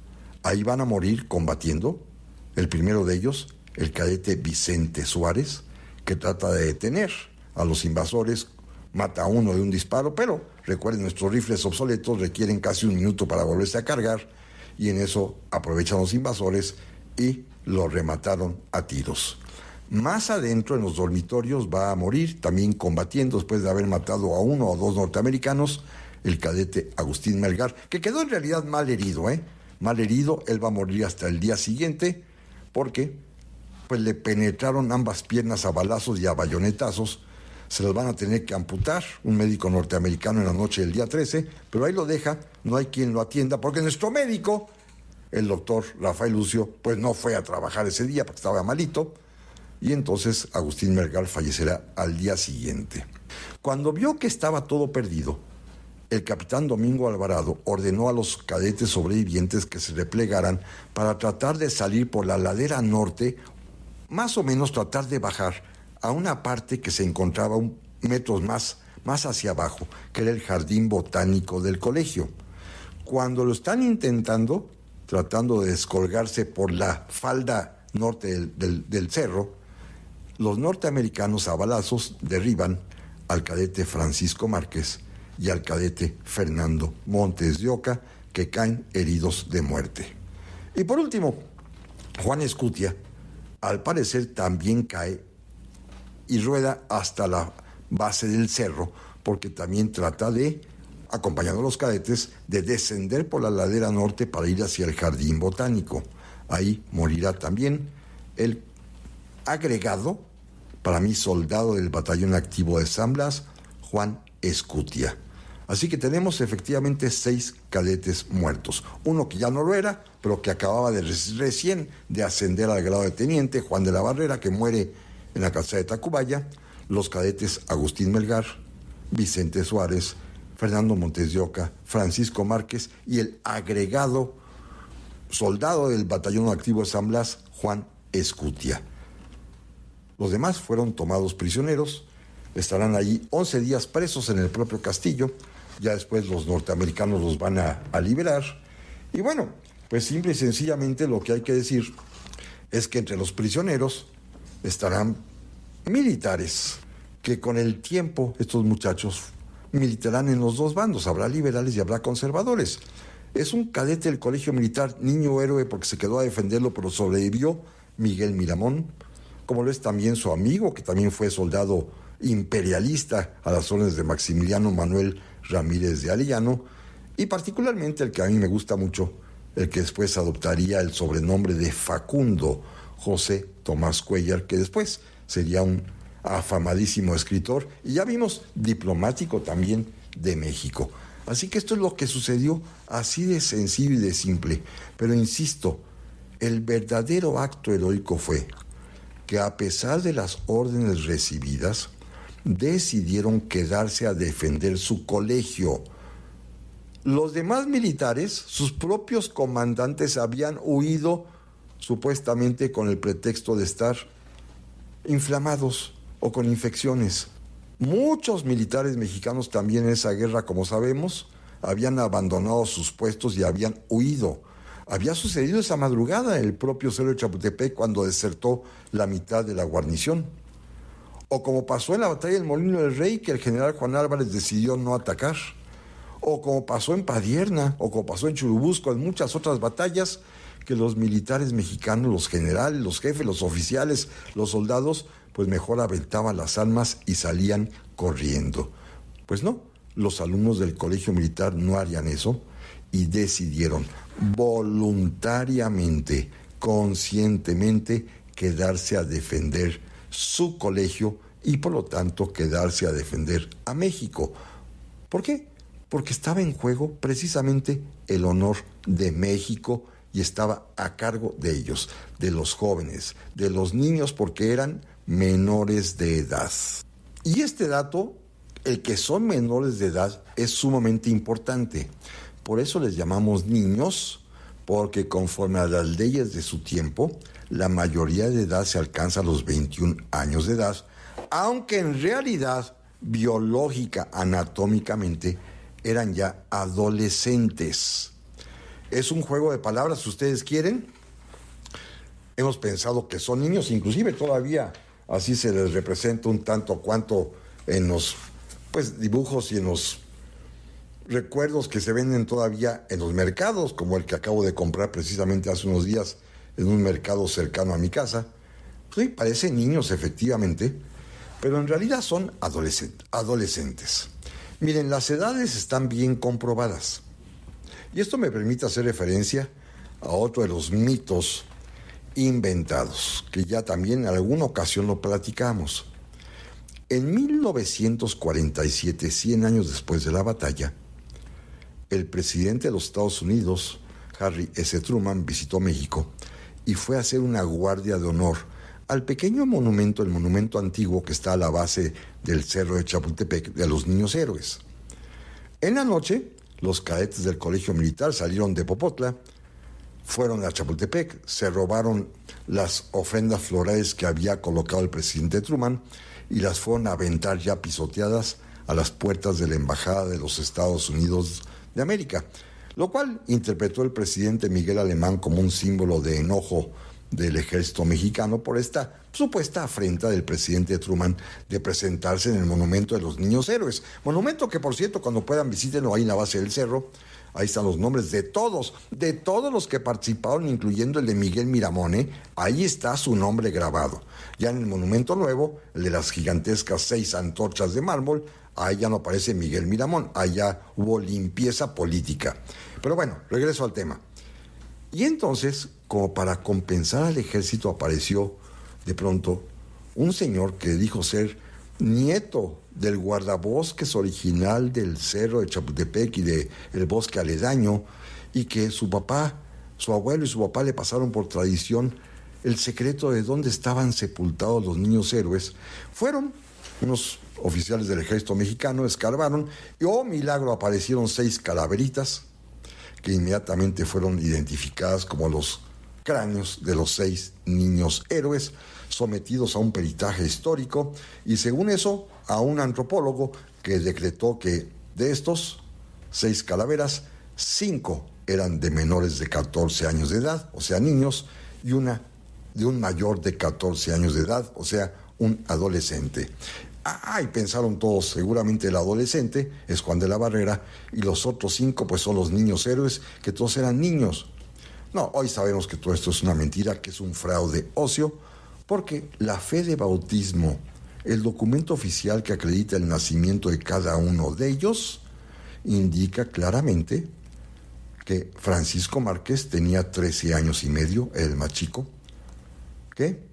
Ahí van a morir combatiendo. El primero de ellos, el cadete Vicente Suárez, que trata de detener a los invasores, mata a uno de un disparo, pero recuerden, nuestros rifles obsoletos requieren casi 1 minuto para volverse a cargar, y en eso aprovechan los invasores y lo remataron a tiros. Más adentro, en los dormitorios, va a morir, también combatiendo, después de haber matado a 1 o 2 norteamericanos, el cadete Agustín Melgar, que quedó en realidad mal herido, Mal herido, él va a morir hasta el día siguiente, porque pues le penetraron ambas piernas a balazos y a bayonetazos. Se los van a tener que amputar, un médico norteamericano en la noche del día 13, pero ahí lo deja, no hay quien lo atienda, porque nuestro médico, el doctor Rafael Lucio, pues no fue a trabajar ese día porque estaba malito, y entonces Agustín Melgar fallecerá al día siguiente. Cuando vio que estaba todo perdido, el capitán Domingo Alvarado ordenó a los cadetes sobrevivientes que se replegaran para tratar de salir por la ladera norte, más o menos tratar de bajar a una parte que se encontraba metros más hacia abajo, que era el jardín botánico del colegio. Cuando lo están intentando, tratando de descolgarse por la falda norte del cerro, los norteamericanos a balazos derriban al cadete Francisco Márquez y al cadete Fernando Montes de Oca, que caen heridos de muerte. Y por último, Juan Escutia, al parecer, también cae y rueda hasta la base del cerro, porque también trata de, acompañando a los cadetes, de descender por la ladera norte para ir hacia el jardín botánico. Ahí morirá también el agregado, para mí soldado del batallón activo de San Blas, Juan Escutia. Así que tenemos efectivamente 6 cadetes muertos. Uno que ya no lo era, pero que acababa de recién de ascender al grado de teniente, Juan de la Barrera, que muere en la calzada de Tacubaya. Los cadetes Agustín Melgar, Vicente Suárez, Fernando Montes de Oca, Francisco Márquez y el agregado soldado del batallón activo de San Blas, Juan Escutia. Los demás fueron tomados prisioneros, estarán allí 11 días presos en el propio castillo, ya después los norteamericanos los van a liberar. Y bueno, pues simple y sencillamente lo que hay que decir es que entre los prisioneros estarán militares, que con el tiempo estos muchachos militarán en los dos bandos, habrá liberales y habrá conservadores. Es un cadete del colegio militar, niño héroe porque se quedó a defenderlo, pero sobrevivió, Miguel Miramón, como lo es también su amigo, que también fue soldado imperialista a las órdenes de Maximiliano Manuel Ramírez de Arellano, y particularmente el que a mí me gusta mucho, el que después adoptaría el sobrenombre de Facundo, José Tomás Cuéllar, que después sería un afamadísimo escritor y ya vimos diplomático también de México. Así que esto es lo que sucedió, así de sencillo y de simple. Pero insisto, el verdadero acto heroico fue que a pesar de las órdenes recibidas, decidieron quedarse a defender su colegio. Los demás militares, sus propios comandantes, habían huido supuestamente con el pretexto de estar inflamados o con infecciones. Muchos militares mexicanos también en esa guerra, como sabemos, habían abandonado sus puestos y habían huido. Había sucedido esa madrugada en el propio cerro de Chapultepec cuando desertó la mitad de la guarnición. O como pasó en la batalla del Molino del Rey, que el general Juan Álvarez decidió no atacar. O como pasó en Padierna, o como pasó en Churubusco, en muchas otras batallas, que los militares mexicanos, los generales, los jefes, los oficiales, los soldados, pues mejor aventaban las armas y salían corriendo. Pues no, los alumnos del colegio militar no harían eso y decidieron voluntariamente, conscientemente, quedarse a defender su colegio y por lo tanto quedarse a defender a México. ¿Por qué? Porque estaba en juego precisamente el honor de México y estaba a cargo de ellos, de los jóvenes, de los niños, porque eran menores de edad. Y este dato, el que son menores de edad, es sumamente importante. Por eso les llamamos niños, porque conforme a las leyes de su tiempo, la mayoría de edad se alcanza a los 21 años de edad, aunque en realidad, biológica, anatómicamente, eran ya adolescentes. Es un juego de palabras, si ustedes quieren. Hemos pensado que son niños, inclusive todavía así se les representa un tanto cuanto en los dibujos y en los recuerdos que se venden todavía en los mercados, como el que acabo de comprar precisamente hace unos días en un mercado cercano a mi casa. Pues sí, parecen niños efectivamente, pero en realidad son adolescentes. Miren, las edades están bien comprobadas. Y esto me permite hacer referencia a otro de los mitos inventados, que ya también en alguna ocasión lo platicamos. En 1947, 100 años después de la batalla, el presidente de los Estados Unidos, Harry S. Truman, visitó México y fue a hacer una guardia de honor al pequeño monumento, el monumento antiguo que está a la base del Cerro de Chapultepec, de los Niños Héroes. En la noche, los cadetes del Colegio Militar salieron de Popotla, fueron a Chapultepec, se robaron las ofrendas florales que había colocado el presidente Truman y las fueron a aventar ya pisoteadas a las puertas de la Embajada de los Estados Unidos de América, lo cual interpretó el presidente Miguel Alemán como un símbolo de enojo del ejército mexicano por esta supuesta afrenta del presidente Truman de presentarse en el monumento de los Niños Héroes. Monumento que, por cierto, cuando puedan visítenlo ahí en la base del cerro. Ahí están los nombres de todos los que participaron, incluyendo el de Miguel Miramón, ¿eh? Ahí está su nombre grabado. Ya en el monumento nuevo, el de las gigantescas 6 antorchas de mármol, ahí ya no aparece Miguel Miramón, ahí ya hubo limpieza política. Pero bueno, regreso al tema. Y entonces, como para compensar al ejército, apareció de pronto un señor que dijo ser nieto del guardabosques original del Cerro de Chapultepec y del bosque aledaño, y que su papá, su abuelo y su papá le pasaron por tradición el secreto de dónde estaban sepultados los niños héroes. Fueron unos oficiales del ejército mexicano, escarbaron y, oh milagro, aparecieron 6 calaveritas que inmediatamente fueron identificadas como los cráneos de los 6 niños héroes, sometidos a un peritaje histórico, y según eso, a un antropólogo que decretó que de estos 6 calaveras, 5 eran de menores de 14 años de edad, o sea, niños, y una de un mayor de 14 años de edad, o sea, un adolescente. Y pensaron todos, seguramente el adolescente es Juan de la Barrera, y los otros 5 pues son los niños héroes, que todos eran niños. No, hoy sabemos que todo esto es una mentira, que es un fraude óseo, porque la fe de bautismo, el documento oficial que acredita el nacimiento de cada uno de ellos, indica claramente que Francisco Márquez tenía 13 años y medio, el más chico. ¿Qué?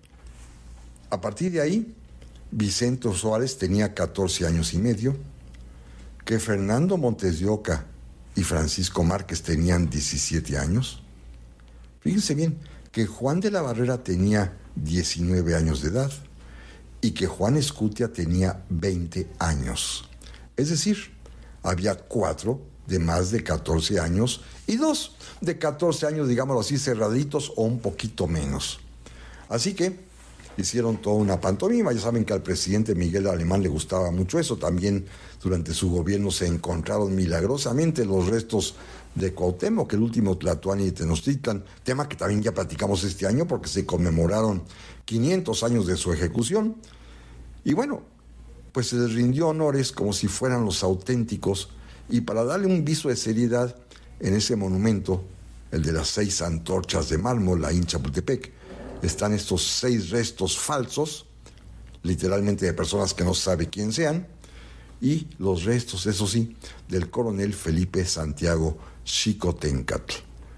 A partir de ahí, Vicente Suárez tenía 14 años y medio, que Fernando Montes de Oca y Francisco Márquez tenían 17 años. Fíjense bien, que Juan de la Barrera tenía 19 años de edad y que Juan Escutia tenía 20 años. Es decir, había 4 de más de 14 años y 2 de 14 años, digámoslo así, cerraditos o un poquito menos. Así que hicieron toda una pantomima. Ya saben que al presidente Miguel Alemán le gustaba mucho eso. También durante su gobierno se encontraron milagrosamente los restos de Cuauhtémoc, el último Tlatoani de Tenochtitlan, tema que también ya platicamos este año porque se conmemoraron 500 años de su ejecución. Y bueno, pues se les rindió honores como si fueran los auténticos, y para darle un viso de seriedad en ese monumento, el de las 6 antorchas de mármol ahí en Chapultepec, están estos 6 restos falsos, literalmente de personas que no sabe quién sean, y los restos, eso sí, del coronel Felipe Santiago Xicoténcatl.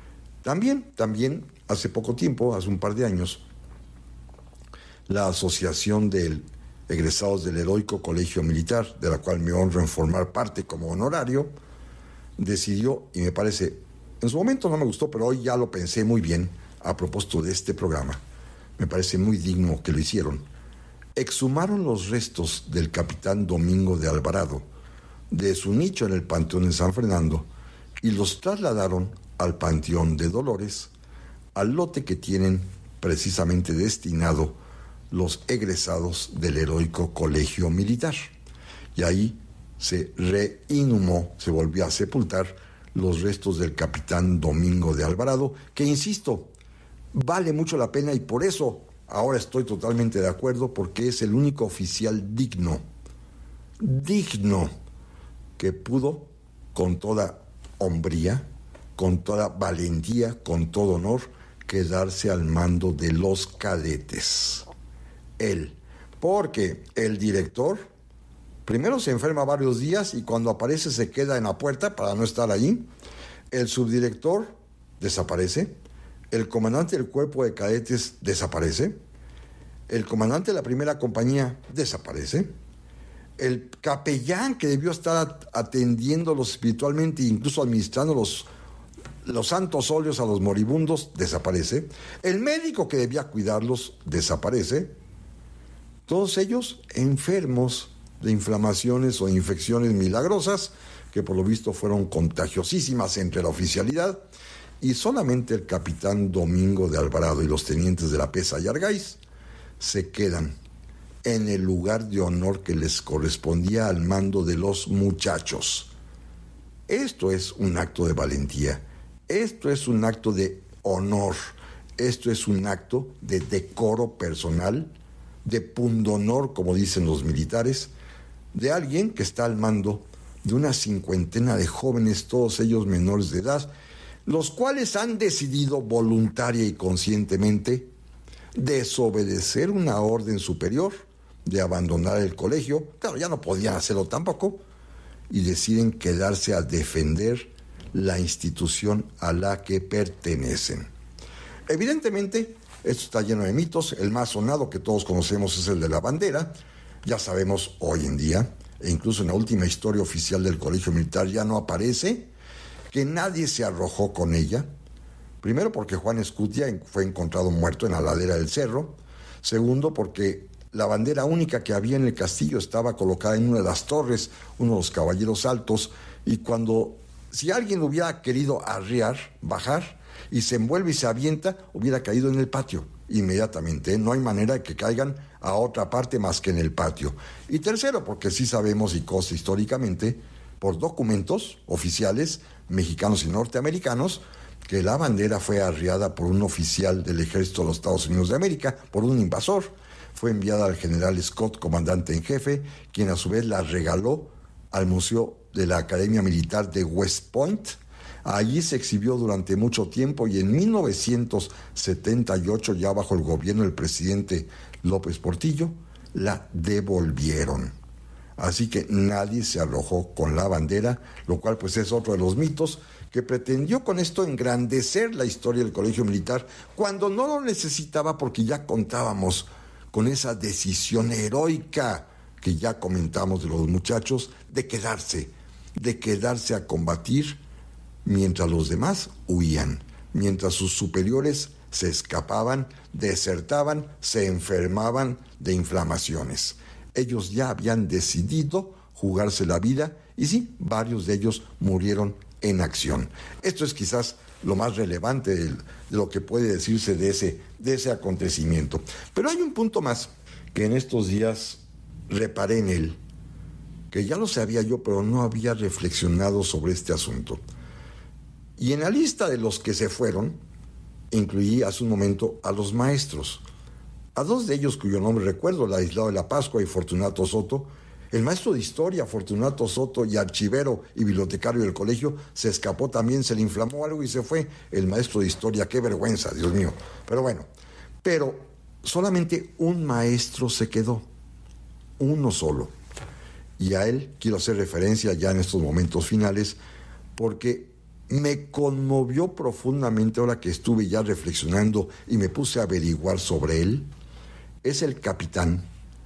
También, hace poco tiempo, hace un par de años, la Asociación del egresados del heroico Colegio Militar, de la cual me honro en formar parte como honorario, decidió, y me parece, en su momento no me gustó, pero hoy ya lo pensé muy bien a propósito de este programa, me parece muy digno que lo hicieron. Exhumaron los restos del capitán Domingo de Alvarado de su nicho en el Panteón de San Fernando y los trasladaron al Panteón de Dolores, al lote que tienen precisamente destinado los egresados del heroico Colegio Militar. Y ahí se reinhumó, se volvió a sepultar los restos del capitán Domingo de Alvarado, que, insisto, vale mucho la pena, y por eso ahora estoy totalmente de acuerdo, porque es el único oficial digno que pudo, con toda hombría, con toda valentía, con todo honor, quedarse al mando de los cadetes. Él, porque el director primero se enferma varios días y cuando aparece se queda en la puerta para no estar ahí. El subdirector desaparece. El comandante del cuerpo de cadetes desaparece. El comandante de la primera compañía desaparece. El capellán que debió estar atendiéndolos espiritualmente e incluso administrando los santos óleos a los moribundos desaparece. El médico que debía cuidarlos desaparece. Todos ellos enfermos de inflamaciones o infecciones milagrosas que por lo visto fueron contagiosísimas entre la oficialidad, y solamente el capitán Domingo de Alvarado y los tenientes de la Pesa y Argáiz se quedan en el lugar de honor que les correspondía al mando de los muchachos. Esto es un acto de valentía, esto es un acto de honor, esto es un acto de decoro personal, de pundonor, como dicen los militares, de alguien que está al mando de una cincuentena de jóvenes, todos ellos menores de edad, los cuales han decidido voluntaria y conscientemente desobedecer una orden superior de abandonar el colegio. Claro, ya no podían hacerlo tampoco, y deciden quedarse a defender la institución a la que pertenecen. Evidentemente, esto está lleno de mitos. El más sonado que todos conocemos es el de la bandera. Ya sabemos hoy en día, e incluso en la última historia oficial del Colegio Militar ya no aparece, que nadie se arrojó con ella. Primero, porque Juan Escutia fue encontrado muerto en la ladera del cerro. Segundo, porque la bandera única que había en el castillo estaba colocada en una de las torres, uno de los caballeros altos, y si alguien hubiera querido arriar, bajar, y se envuelve y se avienta, hubiera caído en el patio inmediatamente. No hay manera de que caigan a otra parte más que en el patio. Y tercero, porque sí sabemos y consta históricamente, por documentos oficiales mexicanos y norteamericanos, que la bandera fue arriada por un oficial del ejército de los Estados Unidos de América, por un invasor. Fue enviada al general Scott, comandante en jefe, quien a su vez la regaló al Museo de la Academia Militar de West Point. Allí se exhibió durante mucho tiempo y en 1978, ya bajo el gobierno del presidente López Portillo, la devolvieron. Así que nadie se arrojó con la bandera, lo cual pues es otro de los mitos que pretendió con esto engrandecer la historia del Colegio Militar cuando no lo necesitaba, porque ya contábamos con esa decisión heroica que ya comentamos de los muchachos de quedarse a combatir mientras los demás huían, mientras sus superiores se escapaban, desertaban, se enfermaban de inflamaciones. Ellos ya habían decidido jugarse la vida y sí, varios de ellos murieron en acción. Esto es quizás lo más relevante de lo que puede decirse de ese acontecimiento. Pero hay un punto más que en estos días reparé en él, que ya lo sabía yo, pero no había reflexionado sobre este asunto. Y en la lista de los que se fueron, incluí hace un momento a los maestros. A dos de ellos cuyo nombre recuerdo, Ladislao de la Pascua y Fortunato Soto. El maestro de historia, Fortunato Soto, y archivero y bibliotecario del colegio, se escapó también, se le inflamó algo y se fue. El maestro de historia, qué vergüenza, Dios mío. Pero bueno, solamente un maestro se quedó, uno solo. Y a él quiero hacer referencia ya en estos momentos finales, porque me conmovió profundamente ahora que estuve ya reflexionando y me puse a averiguar sobre él. Es el capitán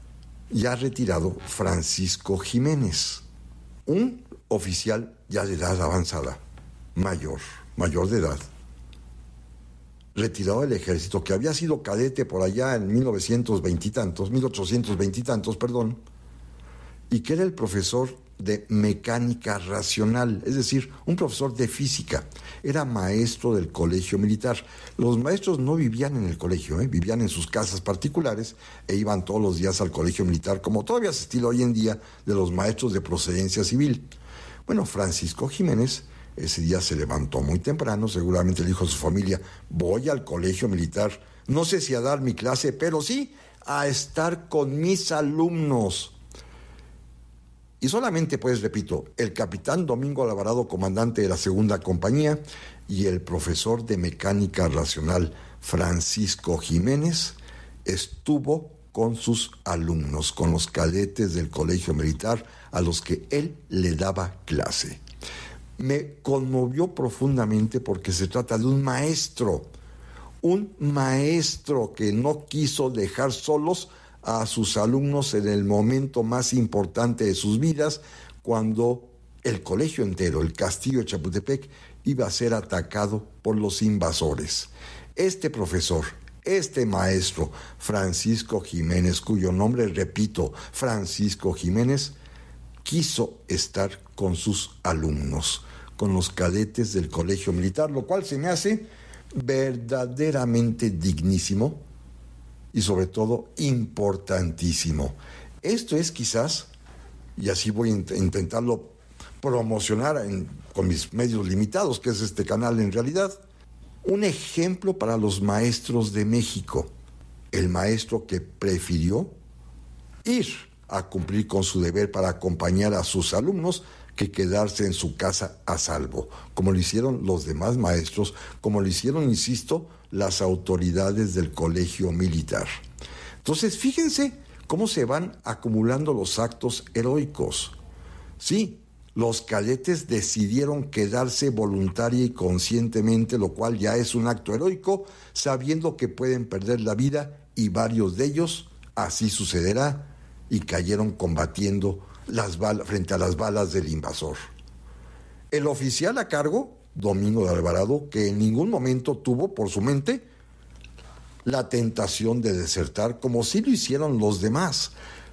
ya retirado Francisco Jiménez, un oficial ya de edad avanzada, mayor de edad, retirado del ejército, que había sido cadete por allá en 1820 y tantos, y que era el profesor de mecánica racional, es decir, un profesor de física. Era maestro del colegio militar. Los maestros no vivían en el colegio, vivían en sus casas particulares e iban todos los días al colegio militar, como todavía se estila hoy en día de los maestros de procedencia civil. Bueno, Francisco Jiménez ese día se levantó muy temprano, seguramente le dijo a su familia: voy al colegio militar, no sé si a dar mi clase, pero sí a estar con mis alumnos. Y solamente, pues, repito, el capitán Domingo Alvarado, comandante de la segunda compañía, y el profesor de mecánica racional Francisco Jiménez estuvo con sus alumnos, con los cadetes del colegio militar a los que él le daba clase. Me conmovió profundamente porque se trata de un maestro que no quiso dejar solos a sus alumnos en el momento más importante de sus vidas, cuando el colegio entero, el castillo de Chapultepec, iba a ser atacado por los invasores. Este profesor, este maestro, Francisco Jiménez, cuyo nombre, repito, Francisco Jiménez, quiso estar con sus alumnos, con los cadetes del colegio militar, lo cual se me hace verdaderamente dignísimo y sobre todo importantísimo. Esto es quizás, y así voy a intentarlo promocionar con mis medios limitados, que es este canal en realidad, un ejemplo para los maestros de México. El maestro que prefirió ir a cumplir con su deber para acompañar a sus alumnos que quedarse en su casa a salvo, como lo hicieron los demás maestros, como lo hicieron, insisto, las autoridades del colegio militar. Entonces, fíjense cómo se van acumulando los actos heroicos. Sí, los cadetes decidieron quedarse voluntaria y conscientemente, lo cual ya es un acto heroico, sabiendo que pueden perder la vida, y varios de ellos, así sucederá, y cayeron combatiendo frente a las balas del invasor. El oficial a cargo, Domingo de Alvarado, que en ningún momento tuvo por su mente la tentación de desertar, como sí lo hicieron los demás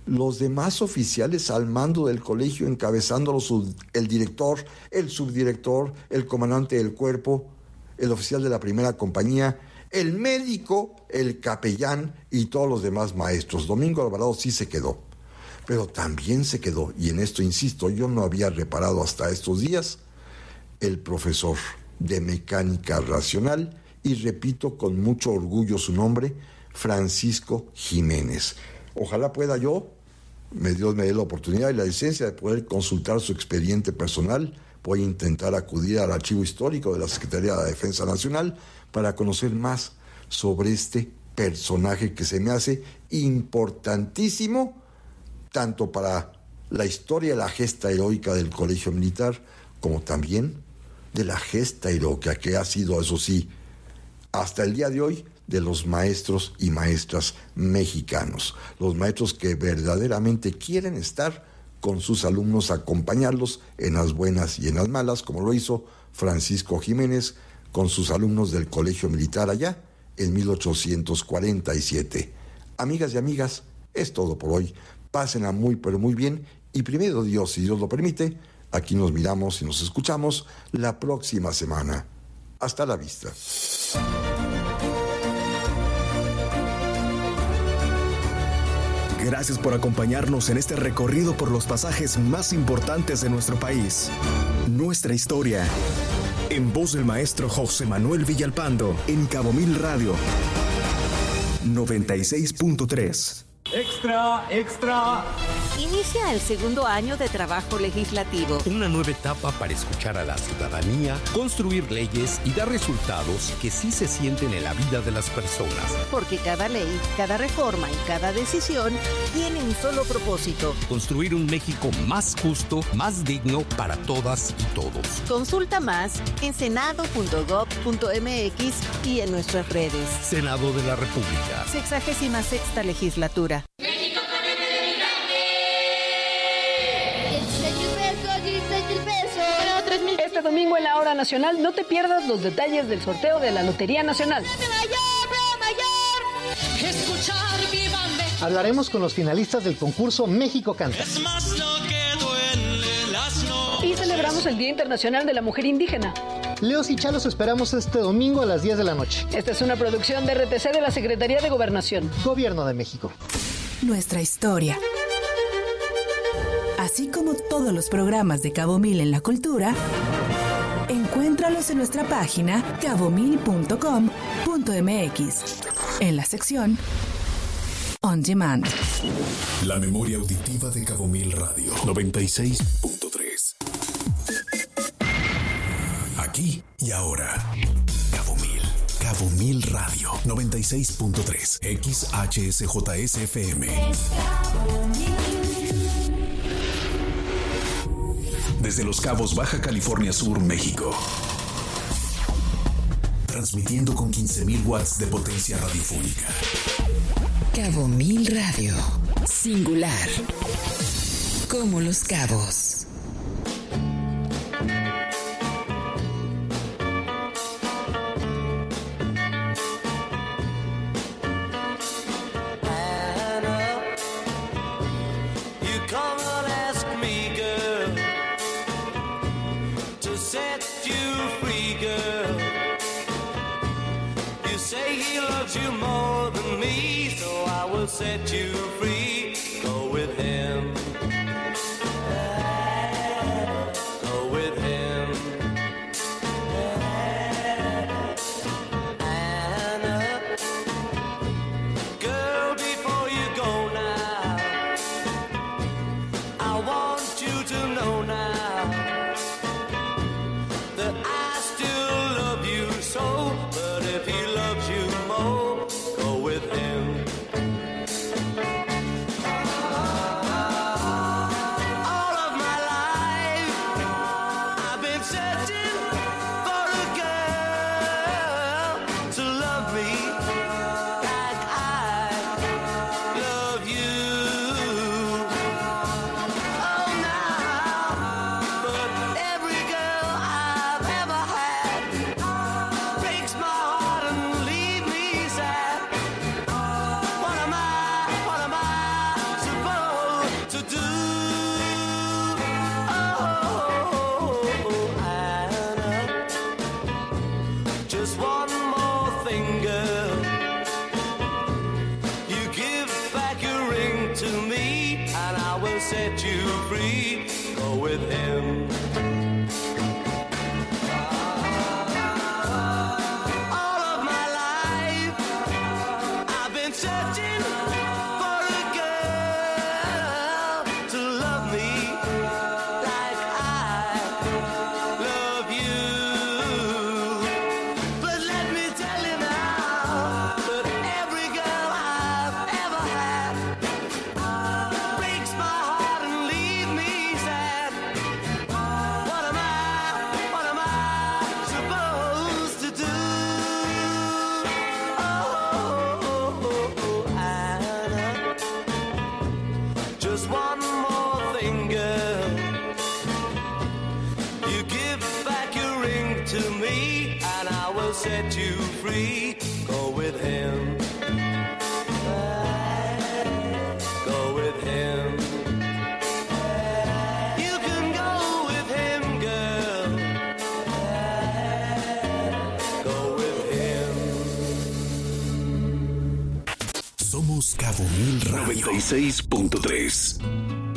oficiales al mando del colegio, encabezándolos el director, el subdirector, el comandante del cuerpo, el oficial de la primera compañía, el médico, el capellán y todos los demás maestros. Domingo Alvarado sí se quedó, pero también se quedó, y en esto insisto, yo no había reparado hasta estos días, el profesor de mecánica racional, y repito con mucho orgullo su nombre, Francisco Jiménez. Ojalá pueda yo, Dios me dé la oportunidad y la licencia de poder consultar su expediente personal. Voy a intentar acudir al archivo histórico de la Secretaría de la Defensa Nacional para conocer más sobre este personaje que se me hace importantísimo, tanto para la historia de la gesta heroica del colegio militar, como también de la gesta heroica que ha sido, eso sí, hasta el día de hoy, de los maestros y maestras mexicanos. Los maestros que verdaderamente quieren estar con sus alumnos, acompañarlos en las buenas y en las malas, como lo hizo Francisco Jiménez con sus alumnos del colegio militar allá en 1847. Amigas y amigas, es todo por hoy. Pásenla muy, pero muy bien. Y primero Dios, si Dios lo permite, aquí nos miramos y nos escuchamos la próxima semana. Hasta la vista. Gracias por acompañarnos en este recorrido por los pasajes más importantes de nuestro país. Nuestra historia. En voz del maestro José Manuel Villalpando, en Cabo Mil Radio 96.3. ¡Extra, extra! Inicia el segundo año de trabajo legislativo. Una nueva etapa para escuchar a la ciudadanía, construir leyes y dar resultados que sí se sienten en la vida de las personas. Porque cada ley, cada reforma y cada decisión tiene un solo propósito: construir un México más justo, más digno para todas y todos. Consulta más en senado.gov.mx y en nuestras redes. Senado de la República. 66ª legislatura. México con M de domingo en la Hora Nacional no te pierdas los detalles del sorteo de la Lotería Nacional. Hablaremos con los finalistas del concurso México Canta. Es más lo que duele las noches. Y celebramos el Día Internacional de la Mujer Indígena. Leos y Chalos esperamos este domingo a las 10 de la noche. Esta es una producción de RTC de la Secretaría de Gobernación. Gobierno de México. Nuestra historia. Así como todos los programas de Cabo Mil en la cultura, encuéntralos en nuestra página cabomil.com.mx, en la sección On Demand. La memoria auditiva de Cabo Mil Radio 96.3. Aquí y ahora. Cabo Mil Radio 96.3 XHSJSFM. Desde Los Cabos, Baja California Sur, México. Transmitiendo con 15,000 watts de potencia radiofónica. Cabo Mil Radio. Singular. Como Los Cabos. Set you free, go with him. Go with him. Anna, girl, before you go now, I want you to know now that I still love you so, but if he loves you more, go with him. Set you free, go with him. All of my life, I've been searching for a girl to love me like I love you. But let me tell you now, that every girl I've ever had breaks my heart and leave me sad. What am I supposed to do? Oh, Anna, just one more thing, girl. You give back your ring to me, and I will set you free. Go with him. Go with him. You can go with him, girl. Go with him. Somos Cabo Mil Radio 96.3.